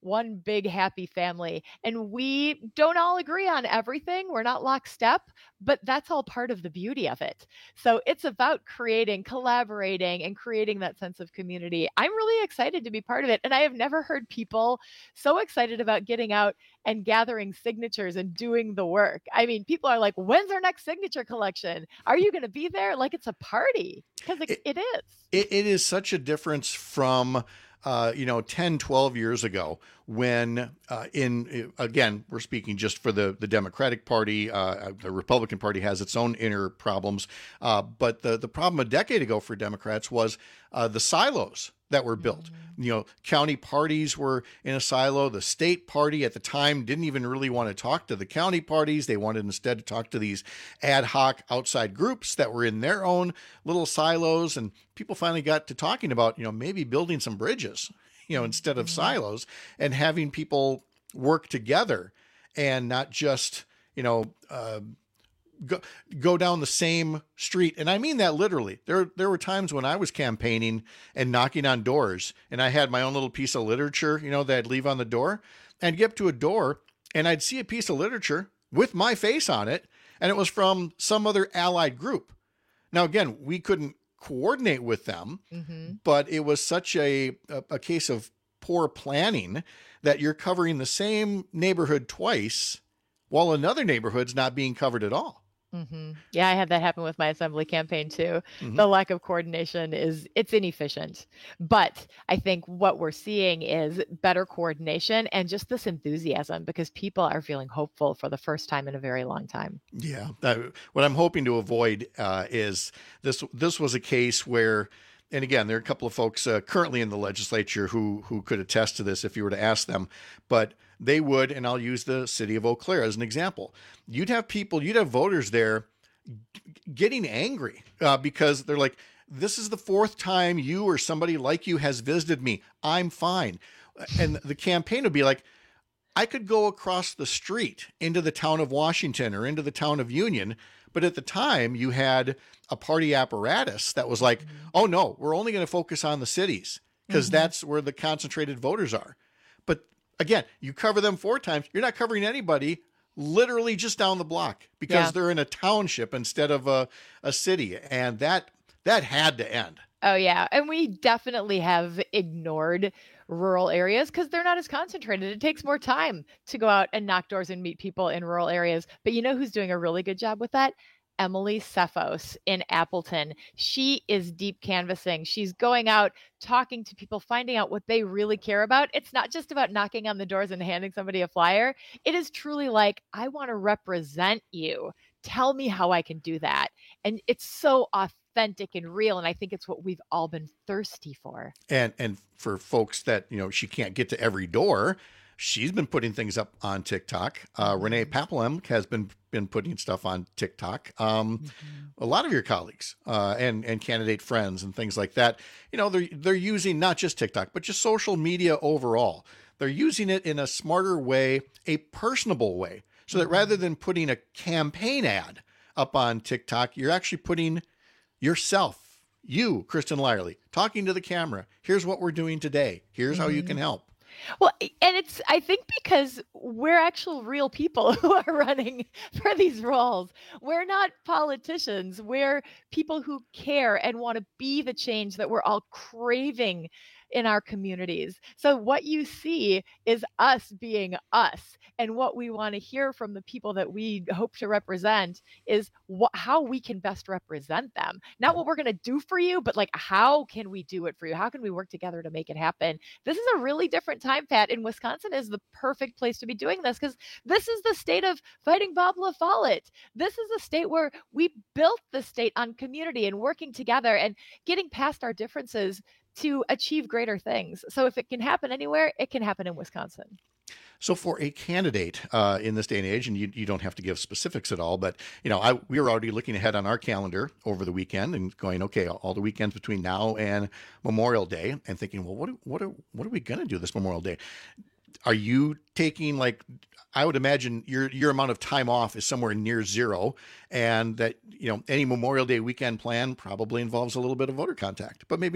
one big happy family. And we don't all agree on everything. We're not lockstep, but that's all part of the beauty of it. So it's about creating, collaborating, and creating that sense of community. I'm really excited to be part of it. And I have never heard people so excited about getting out and gathering signatures and doing the work. I mean, people are like, when's our next signature collection? Are you going to be there? Like it's a party, because it, it is. It, it is such a difference from, uh, you know, ten, twelve years ago when uh, in, again, we're speaking just for the, the Democratic Party. Uh, the Republican Party has its own inner problems. Uh, but the, the problem a decade ago for Democrats was uh, the silos that were built. Mm-hmm. You know, county parties were in a silo. The state party at the time didn't even really want to talk to the county parties. They wanted instead to talk to these ad hoc outside groups that were in their own little silos. And people finally got to talking about, you know, maybe building some bridges, you know, instead of mm-hmm. silos, and having people work together and not just, you know, uh, Go, go down the same street. And I mean that literally. There there were times when I was campaigning and knocking on doors, and I had my own little piece of literature, you know, that I'd leave on the door, and get up to a door and I'd see a piece of literature with my face on it, and it was from some other allied group. Now, again, we couldn't coordinate with them, mm-hmm. but it was such a, a, a case of poor planning that you're covering the same neighborhood twice while another neighborhood's not being covered at all. Mm-hmm. Yeah, I had that happen with my assembly campaign too. Mm-hmm. The lack of coordination is, it's inefficient. But I think what we're seeing is better coordination and just this enthusiasm, because people are feeling hopeful for the first time in a very long time. Yeah. Uh, what I'm hoping to avoid uh, is this, this was a case where, and again, there are a couple of folks uh, currently in the legislature who who could attest to this if you were to ask them, but they would, and I'll use the city of Eau Claire as an example. You'd have people, you'd have voters there g- getting angry uh, because they're like, this is the fourth time you or somebody like you has visited me. I'm fine. And the campaign would be like, I could go across the street into the town of Washington or into the town of Union. But at the time, you had a party apparatus that was like, mm-hmm. oh, no, we're only going to focus on the cities because mm-hmm. that's where the concentrated voters are. But again, you cover them four times. You're not covering anybody literally just down the block because yeah. they're in a township instead of a, a city. And that that had to end. Oh, yeah. And we definitely have ignored rural areas because they're not as concentrated. It takes more time to go out and knock doors and meet people in rural areas. But you know who's doing a really good job with that? Emily Cephos in Appleton. She is deep canvassing. She's going out, talking to people, finding out what they really care about. It's not just about knocking on the doors and handing somebody a flyer. It is truly like, I want to represent you. Tell me how I can do that. And it's so authentic and real. And I think it's what we've all been thirsty for. And and for folks that, you know, she can't get to every door, she's been putting things up on TikTok. Uh, Renee Papalem has been been putting stuff on TikTok. Um, mm-hmm. A lot of your colleagues uh, and and candidate friends and things like that, you know, they're they're using not just TikTok, but just social media overall. They're using it in a smarter way, a personable way, so that rather than putting a campaign ad up on TikTok, you're actually putting yourself, you, Kristen Lyerly, talking to the camera. Here's what we're doing today. Here's mm-hmm. how you can help. Well, and it's, I think because we're actual real people who are running for these roles. We're not politicians. We're people who care and want to be the change that we're all craving in our communities. So what you see is us being us. And what we want to hear from the people that we hope to represent is wh- how we can best represent them. Not what we're going to do for you, but like, how can we do it for you? How can we work together to make it happen? This is a really different time, Pat, and Wisconsin is the perfect place to be doing this because this is the state of fighting Bob LaFollette. This is a state where we built the state on community and working together and getting past our differences to achieve greater things. So if it can happen anywhere, it can happen in Wisconsin. So for a candidate uh, in this day and age, and you, you don't have to give specifics at all, but you know, I, we were already looking ahead on our calendar over the weekend and going, okay, all the weekends between now and Memorial Day, and thinking, well, what what are what are we going to do this Memorial Day? Are you taking, like, I would imagine your your amount of time off is somewhere near zero, and that, you know, any Memorial Day weekend plan probably involves a little bit of voter contact, but maybe not.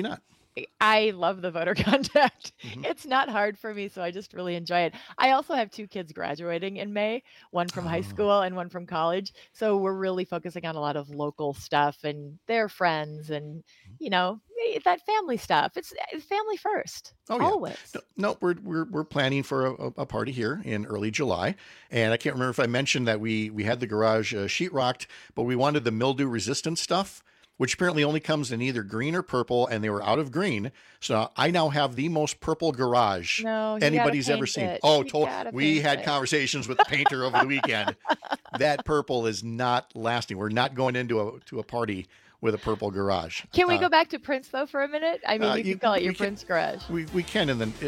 I love the voter contact. Mm-hmm. It's not hard for me, so I just really enjoy it. I also have two kids graduating in May, one from high Oh. school and one from college. So we're really focusing on a lot of local stuff and their friends and, you know, eh, that family stuff. It's it's family first. Oh, yeah. Always. No, no, we're we're we're planning for a, a party here in early July, and I can't remember if I mentioned that we we had the garage uh, sheetrocked, but we wanted the mildew resistant stuff, which apparently only comes in either green or purple, and they were out of green. So I now have the most purple garage No, you gotta anybody's ever paint seen. it. Oh, You to- gotta we paint had it. conversations with the painter over the weekend. That purple is not lasting. We're not going into a to a party with a purple garage. Can we Uh, go back to Prince though for a minute? I mean, uh, you, you- can call it we your can- Prince garage. We we can and then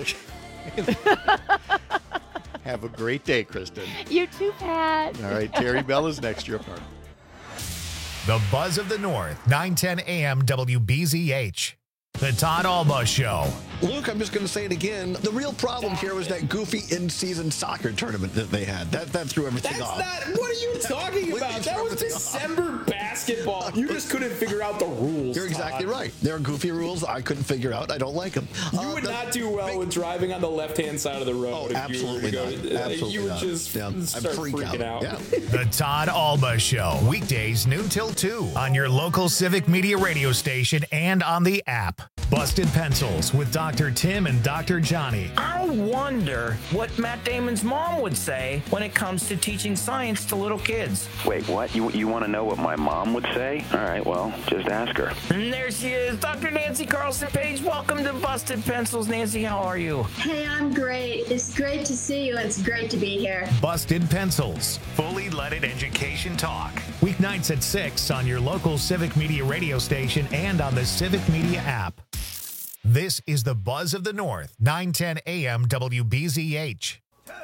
have a great day, Kristen. You too, Pat. All right, Terry Bell is next. You're up north. The Buzz of the North, nine ten A M W B Z H. The Todd Alba Show. Luke, I'm just going to say it again. The real problem here was that goofy in-season soccer tournament that they had. That that threw everything That's off. not. What are you talking about? That was December basketball. You just couldn't figure out the rules. You're exactly Todd. right. There are goofy rules I couldn't figure out. I don't like them. You would not do well with driving on the left-hand side of the road. Oh, if absolutely you were not. to go, Absolutely You would not. just Yeah, I'd start freak freaking out. out. Yeah. The Todd Alba Show, weekdays noon till two on your local Civic Media radio station and on the app. Busted Pencils with Doctor Tim and Doctor Johnny. I wonder what Matt Damon's mom would say when it comes to teaching science to little kids. Wait, what? You you want to know what my mom would say? All right, well, just ask her. And there she is, Doctor Nancy Carlson Page. Welcome to Busted Pencils. Nancy, how are you? Hey, I'm great. It's great to see you, and it's great to be here. Busted Pencils, fully leaded education talk. Weeknights at six on your local Civic Media radio station and on the Civic Media app. This is the Buzz of the North, nine ten A M W B Z H.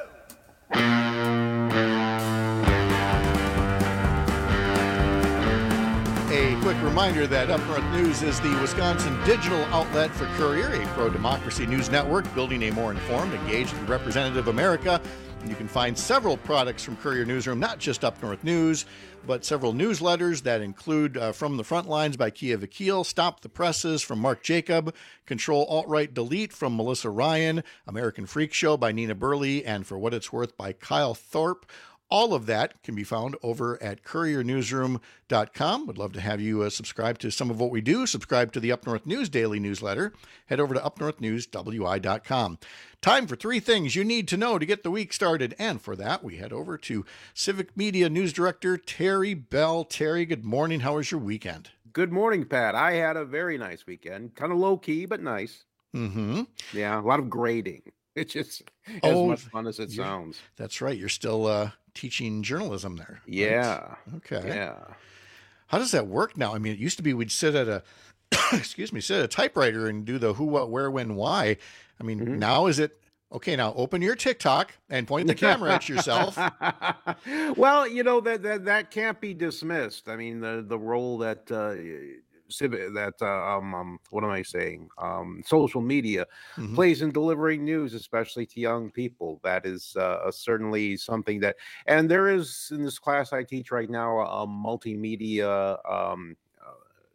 A quick reminder that Up North News is the Wisconsin digital outlet for Courier, a pro-democracy news network building a more informed, engaged, and representative America. You can find several products from Courier Newsroom, not just Up North News, but several newsletters that include uh, From the Front Lines by Kia Vakil, Stop the Presses from Mark Jacob, Control Alt-Right Delete from Melissa Ryan, American Freak Show by Nina Burley, and For What It's Worth by Kyle Thorpe. All of that can be found over at courier newsroom dot com. Would love to have you uh, subscribe to some of what we do. Subscribe to the Up North News daily newsletter. Head over to up north news w i dot com. Time for three things you need to know to get the week started. And for that, we head over to Civic Media News Director Terry Bell. Terry, good morning. How was your weekend? Good morning, Pat. I had a very nice weekend. Kind of low key, but nice. Mm-hmm. Yeah, a lot of grading. It's just as Oh, much fun as it you're- sounds. That's right. You're still uh, teaching journalism there. right? Yeah. Okay. Yeah. How does that work now? I mean, it used to be we'd sit at a, excuse me, sit at a typewriter and do the who, what, where, when, why. I mean, Mm-hmm. now is it, okay, now open your TikTok and point the camera at yourself. Well, you know that, that that can't be dismissed. I mean, the the role that uh, civic that uh, um, um what am I saying? Um, social media Mhm. plays in delivering news, especially to young people. That is uh, certainly something that, and there is in this class I teach right now a multimedia um, uh,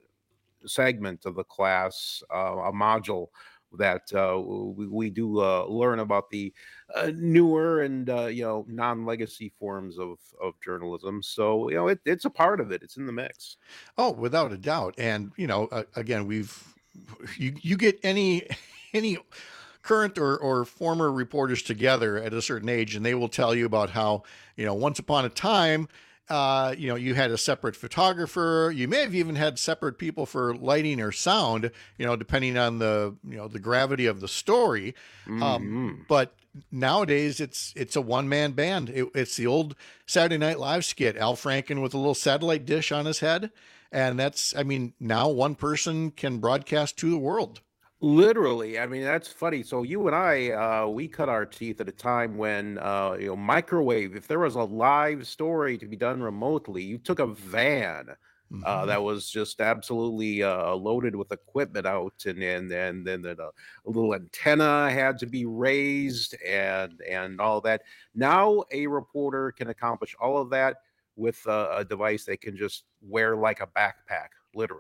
segment of the class, uh, a module that uh, we, we do uh, learn about the uh, newer and uh, you know non-legacy forms of of journalism. So you know it, it's a part of it. It's in the mix. Oh, without a doubt. And, you know, uh, again, we've, you, you get any, any current or, or former reporters together at a certain age, and they will tell you about how, you know, once upon a time, uh, you know, you had a separate photographer. You may have even had separate people for lighting or sound, you know, depending on the, you know, the gravity of the story. Mhm. Um, but nowadays it's, it's a one man band. It, it's the old Saturday Night Live skit, Al Franken with a little satellite dish on his head. And that's, I mean, now one person can broadcast to the world. Literally, I mean that's funny. So you and I, uh, we cut our teeth at a time when uh, you know microwave. If there was a live story to be done remotely, you took a van uh, that was just absolutely uh, loaded with equipment out, and and and then the, a little antenna had to be raised, and and all that. Now a reporter can accomplish all of that with uh, a device they can just wear like a backpack, literally.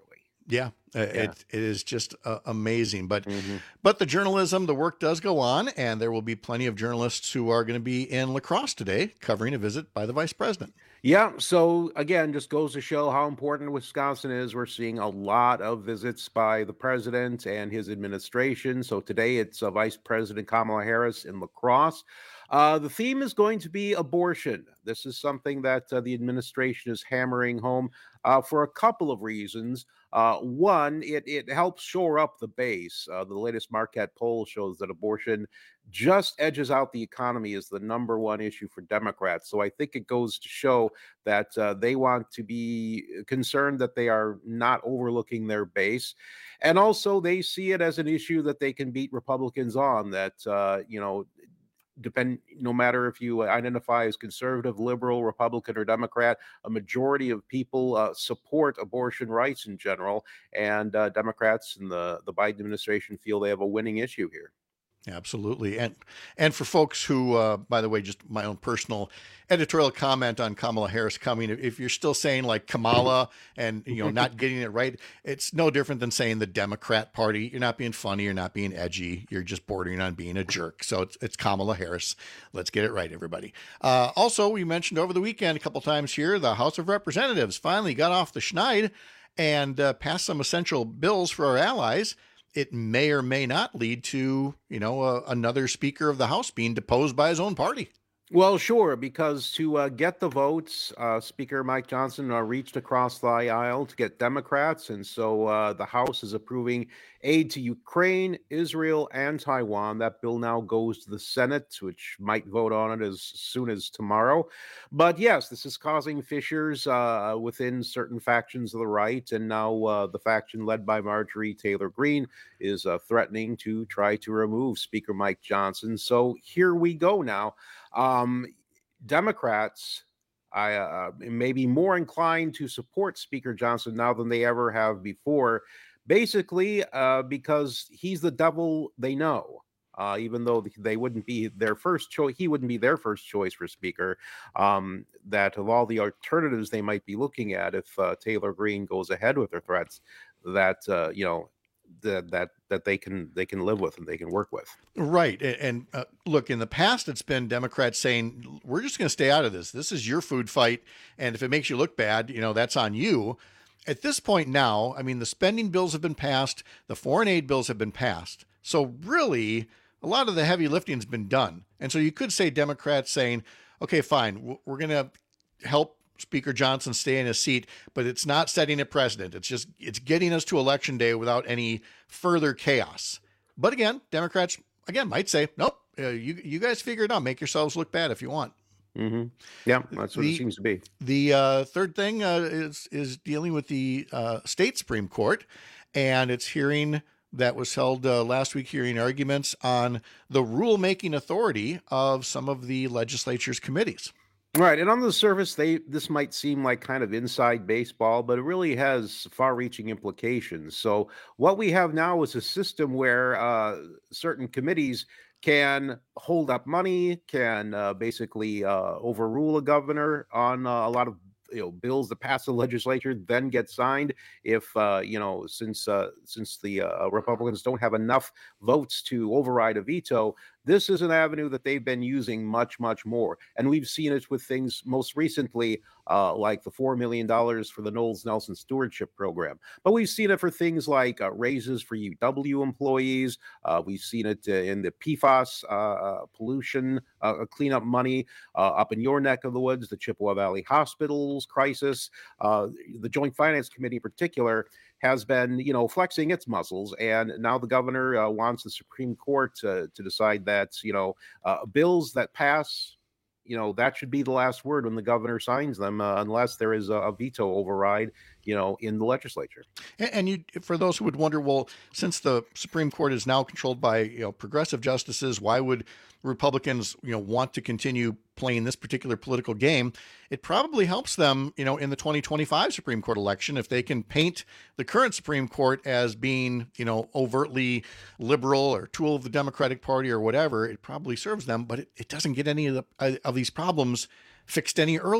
Yeah, uh, Yeah. It, it is just uh, amazing. But Mm-hmm. but the journalism, the work does go on, and there will be plenty of journalists who are going to be in La Crosse today covering a visit by the vice president. Yeah. So again, just goes to show how important Wisconsin is. We're seeing a lot of visits by the president and his administration. So today it's uh, Vice President Kamala Harris in La Crosse. Uh, the theme is going to be abortion. This is something that uh, the administration is hammering home uh, for a couple of reasons. Uh, one, it, it helps shore up the base. Uh, the latest Marquette poll shows that abortion just edges out the economy as the number one issue for Democrats. So I think it goes to show that uh, they want to be concerned that they are not overlooking their base. And also they see it as an issue that they can beat Republicans on, that, uh, you know, depend no matter if you identify as conservative, liberal, Republican, or Democrat, a majority of people uh, support abortion rights in general, and uh, Democrats and the the Biden administration feel they have a winning issue here. Absolutely. And and for folks who, uh, by the way, just my own personal editorial comment on Kamala Harris coming, if you're still saying like Kamala and, you know, not getting it right, it's no different than saying the Democrat Party. You're not being funny. You're not being edgy. You're just bordering on being a jerk. So it's, it's Kamala Harris. Let's get it right, everybody. Uh, also, we mentioned over the weekend a couple times here, the House of Representatives finally got off the schneid and uh, passed some essential bills for our allies. It may or may not lead to, you know, uh, another Speaker of the House being deposed by his own party. Well, sure, because to uh, get the votes, uh, Speaker Mike Johnson uh, reached across the aisle to get Democrats, and so uh, the House is approving aid to Ukraine, Israel, and Taiwan. That bill now goes to the Senate, which might vote on it as soon as tomorrow. But yes, this is causing fissures uh, within certain factions of the right, and now uh, the faction led by Marjorie Taylor Greene is uh, threatening to try to remove Speaker Mike Johnson. So here we go now. Um, Democrats I, uh, may be more inclined to support Speaker Johnson now than they ever have before, basically uh, because he's the devil they know. Uh, even though they wouldn't be their first choice, he wouldn't be their first choice for Speaker. Um, that of all the alternatives they might be looking at, if uh, Taylor Greene goes ahead with their threats, that uh, you know. That that that they can they can live with and they can work with. Right. And, and uh, look, in the past, it's been Democrats saying, we're just going to stay out of this. This is your food fight. And if it makes you look bad, you know, that's on you. At this point now, I mean, the spending bills have been passed. The foreign aid bills have been passed. So really, a lot of the heavy lifting has been done. And so you could say Democrats saying, okay, fine, we're going to help Speaker Johnson stay in his seat, but it's not setting a precedent. It's just, it's getting us to election day without any further chaos. But again, Democrats, again, might say, nope, uh, you, you guys figure it out. Make yourselves look bad if you want. Mm-hmm. Yeah, that's what the, it seems to be. The uh, third thing uh, is, is dealing with the uh, state Supreme Court, and its hearing that was held uh, last week, hearing arguments on the rulemaking authority of some of the legislature's committees. Right, and on the surface, they this might seem like kind of inside baseball, but it really has far-reaching implications. So what we have now is a system where uh, certain committees can hold up money, can uh, basically uh, overrule a governor on uh, a lot of you know bills that pass the legislature, then get signed. If uh, you know, since uh, since the uh, Republicans don't have enough votes to override a veto. This is an avenue that they've been using much, much more. And we've seen it with things most recently, uh, like the four million dollars for the Knowles Nelson Stewardship Program. But we've seen it for things like uh, raises for U W employees. Uh, we've seen it uh, in the P FAS uh, uh, pollution uh, cleanup money uh, up in your neck of the woods, the Chippewa Valley Hospitals crisis. Uh, the Joint Finance Committee in particular has been, you know, flexing its muscles. And now the governor uh, wants the Supreme Court to, to decide that, you know, uh, bills that pass, you know, that should be the last word when the governor signs them, uh, unless there is a, a veto override, you know, in the legislature. And, and you, for those who would wonder, well, since the Supreme Court is now controlled by, you know, progressive justices, why would Republicans, you know, want to continue playing this particular political game? It probably helps them, you know, in the twenty twenty-five Supreme Court election, if they can paint the current Supreme Court as being, you know, overtly liberal or tool of the Democratic Party or whatever. It probably serves them, but it, it doesn't get any of the of these problems fixed any earlier.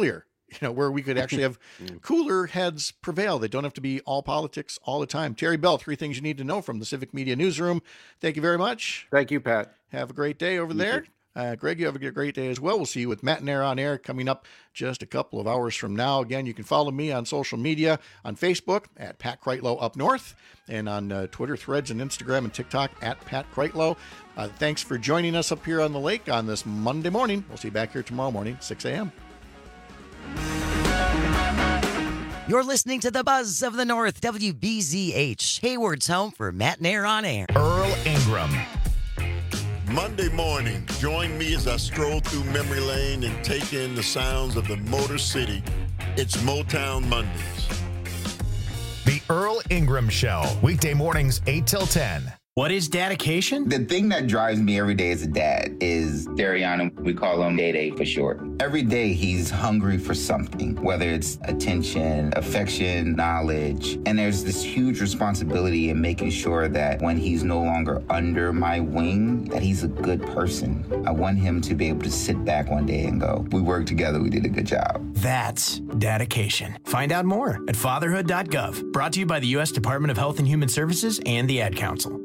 you know, where we could actually have cooler heads prevail. They don't have to be all politics all the time. Terry Bell, three things you need to know from the Civic Media Newsroom. Thank you very much. Thank you, Pat. Have a great day over there. Uh, Greg, you have a great day as well. We'll see you with Matt and Air on Air coming up just a couple of hours from now. Again, you can follow me on social media, on Facebook at Pat Kreitlow Up North, and on uh, Twitter, Threads, and Instagram and TikTok at Pat Kreitlow. Uh, thanks for joining us up here on the lake on this Monday morning. We'll see you back here tomorrow morning, six a.m. You're listening to the Buzz of the North, W B Z H, Hayward's home for Matt and Air on Air. Earl Ingram. Monday morning, join me as I stroll through memory lane and take in the sounds of the Motor City. It's Motown Mondays. The Earl Ingram Show, weekday mornings eight till ten. What is dedication? The thing that drives me every day as a dad is Dariana. We call him Day Day for short. Every day he's hungry for something, whether it's attention, affection, knowledge. And there's this huge responsibility in making sure that when he's no longer under my wing, that he's a good person. I want him to be able to sit back one day and go, we worked together, we did a good job. That's dedication. Find out more at fatherhood dot gov. Brought to you by the U S Department of Health and Human Services and the Ad Council.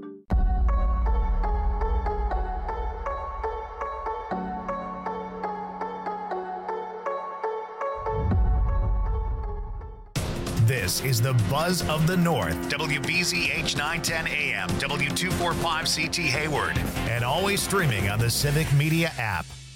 This is the Buzz of the North, W B Z H nine ten A M, W two forty-five C T Hayward, and always streaming on the Civic Media app.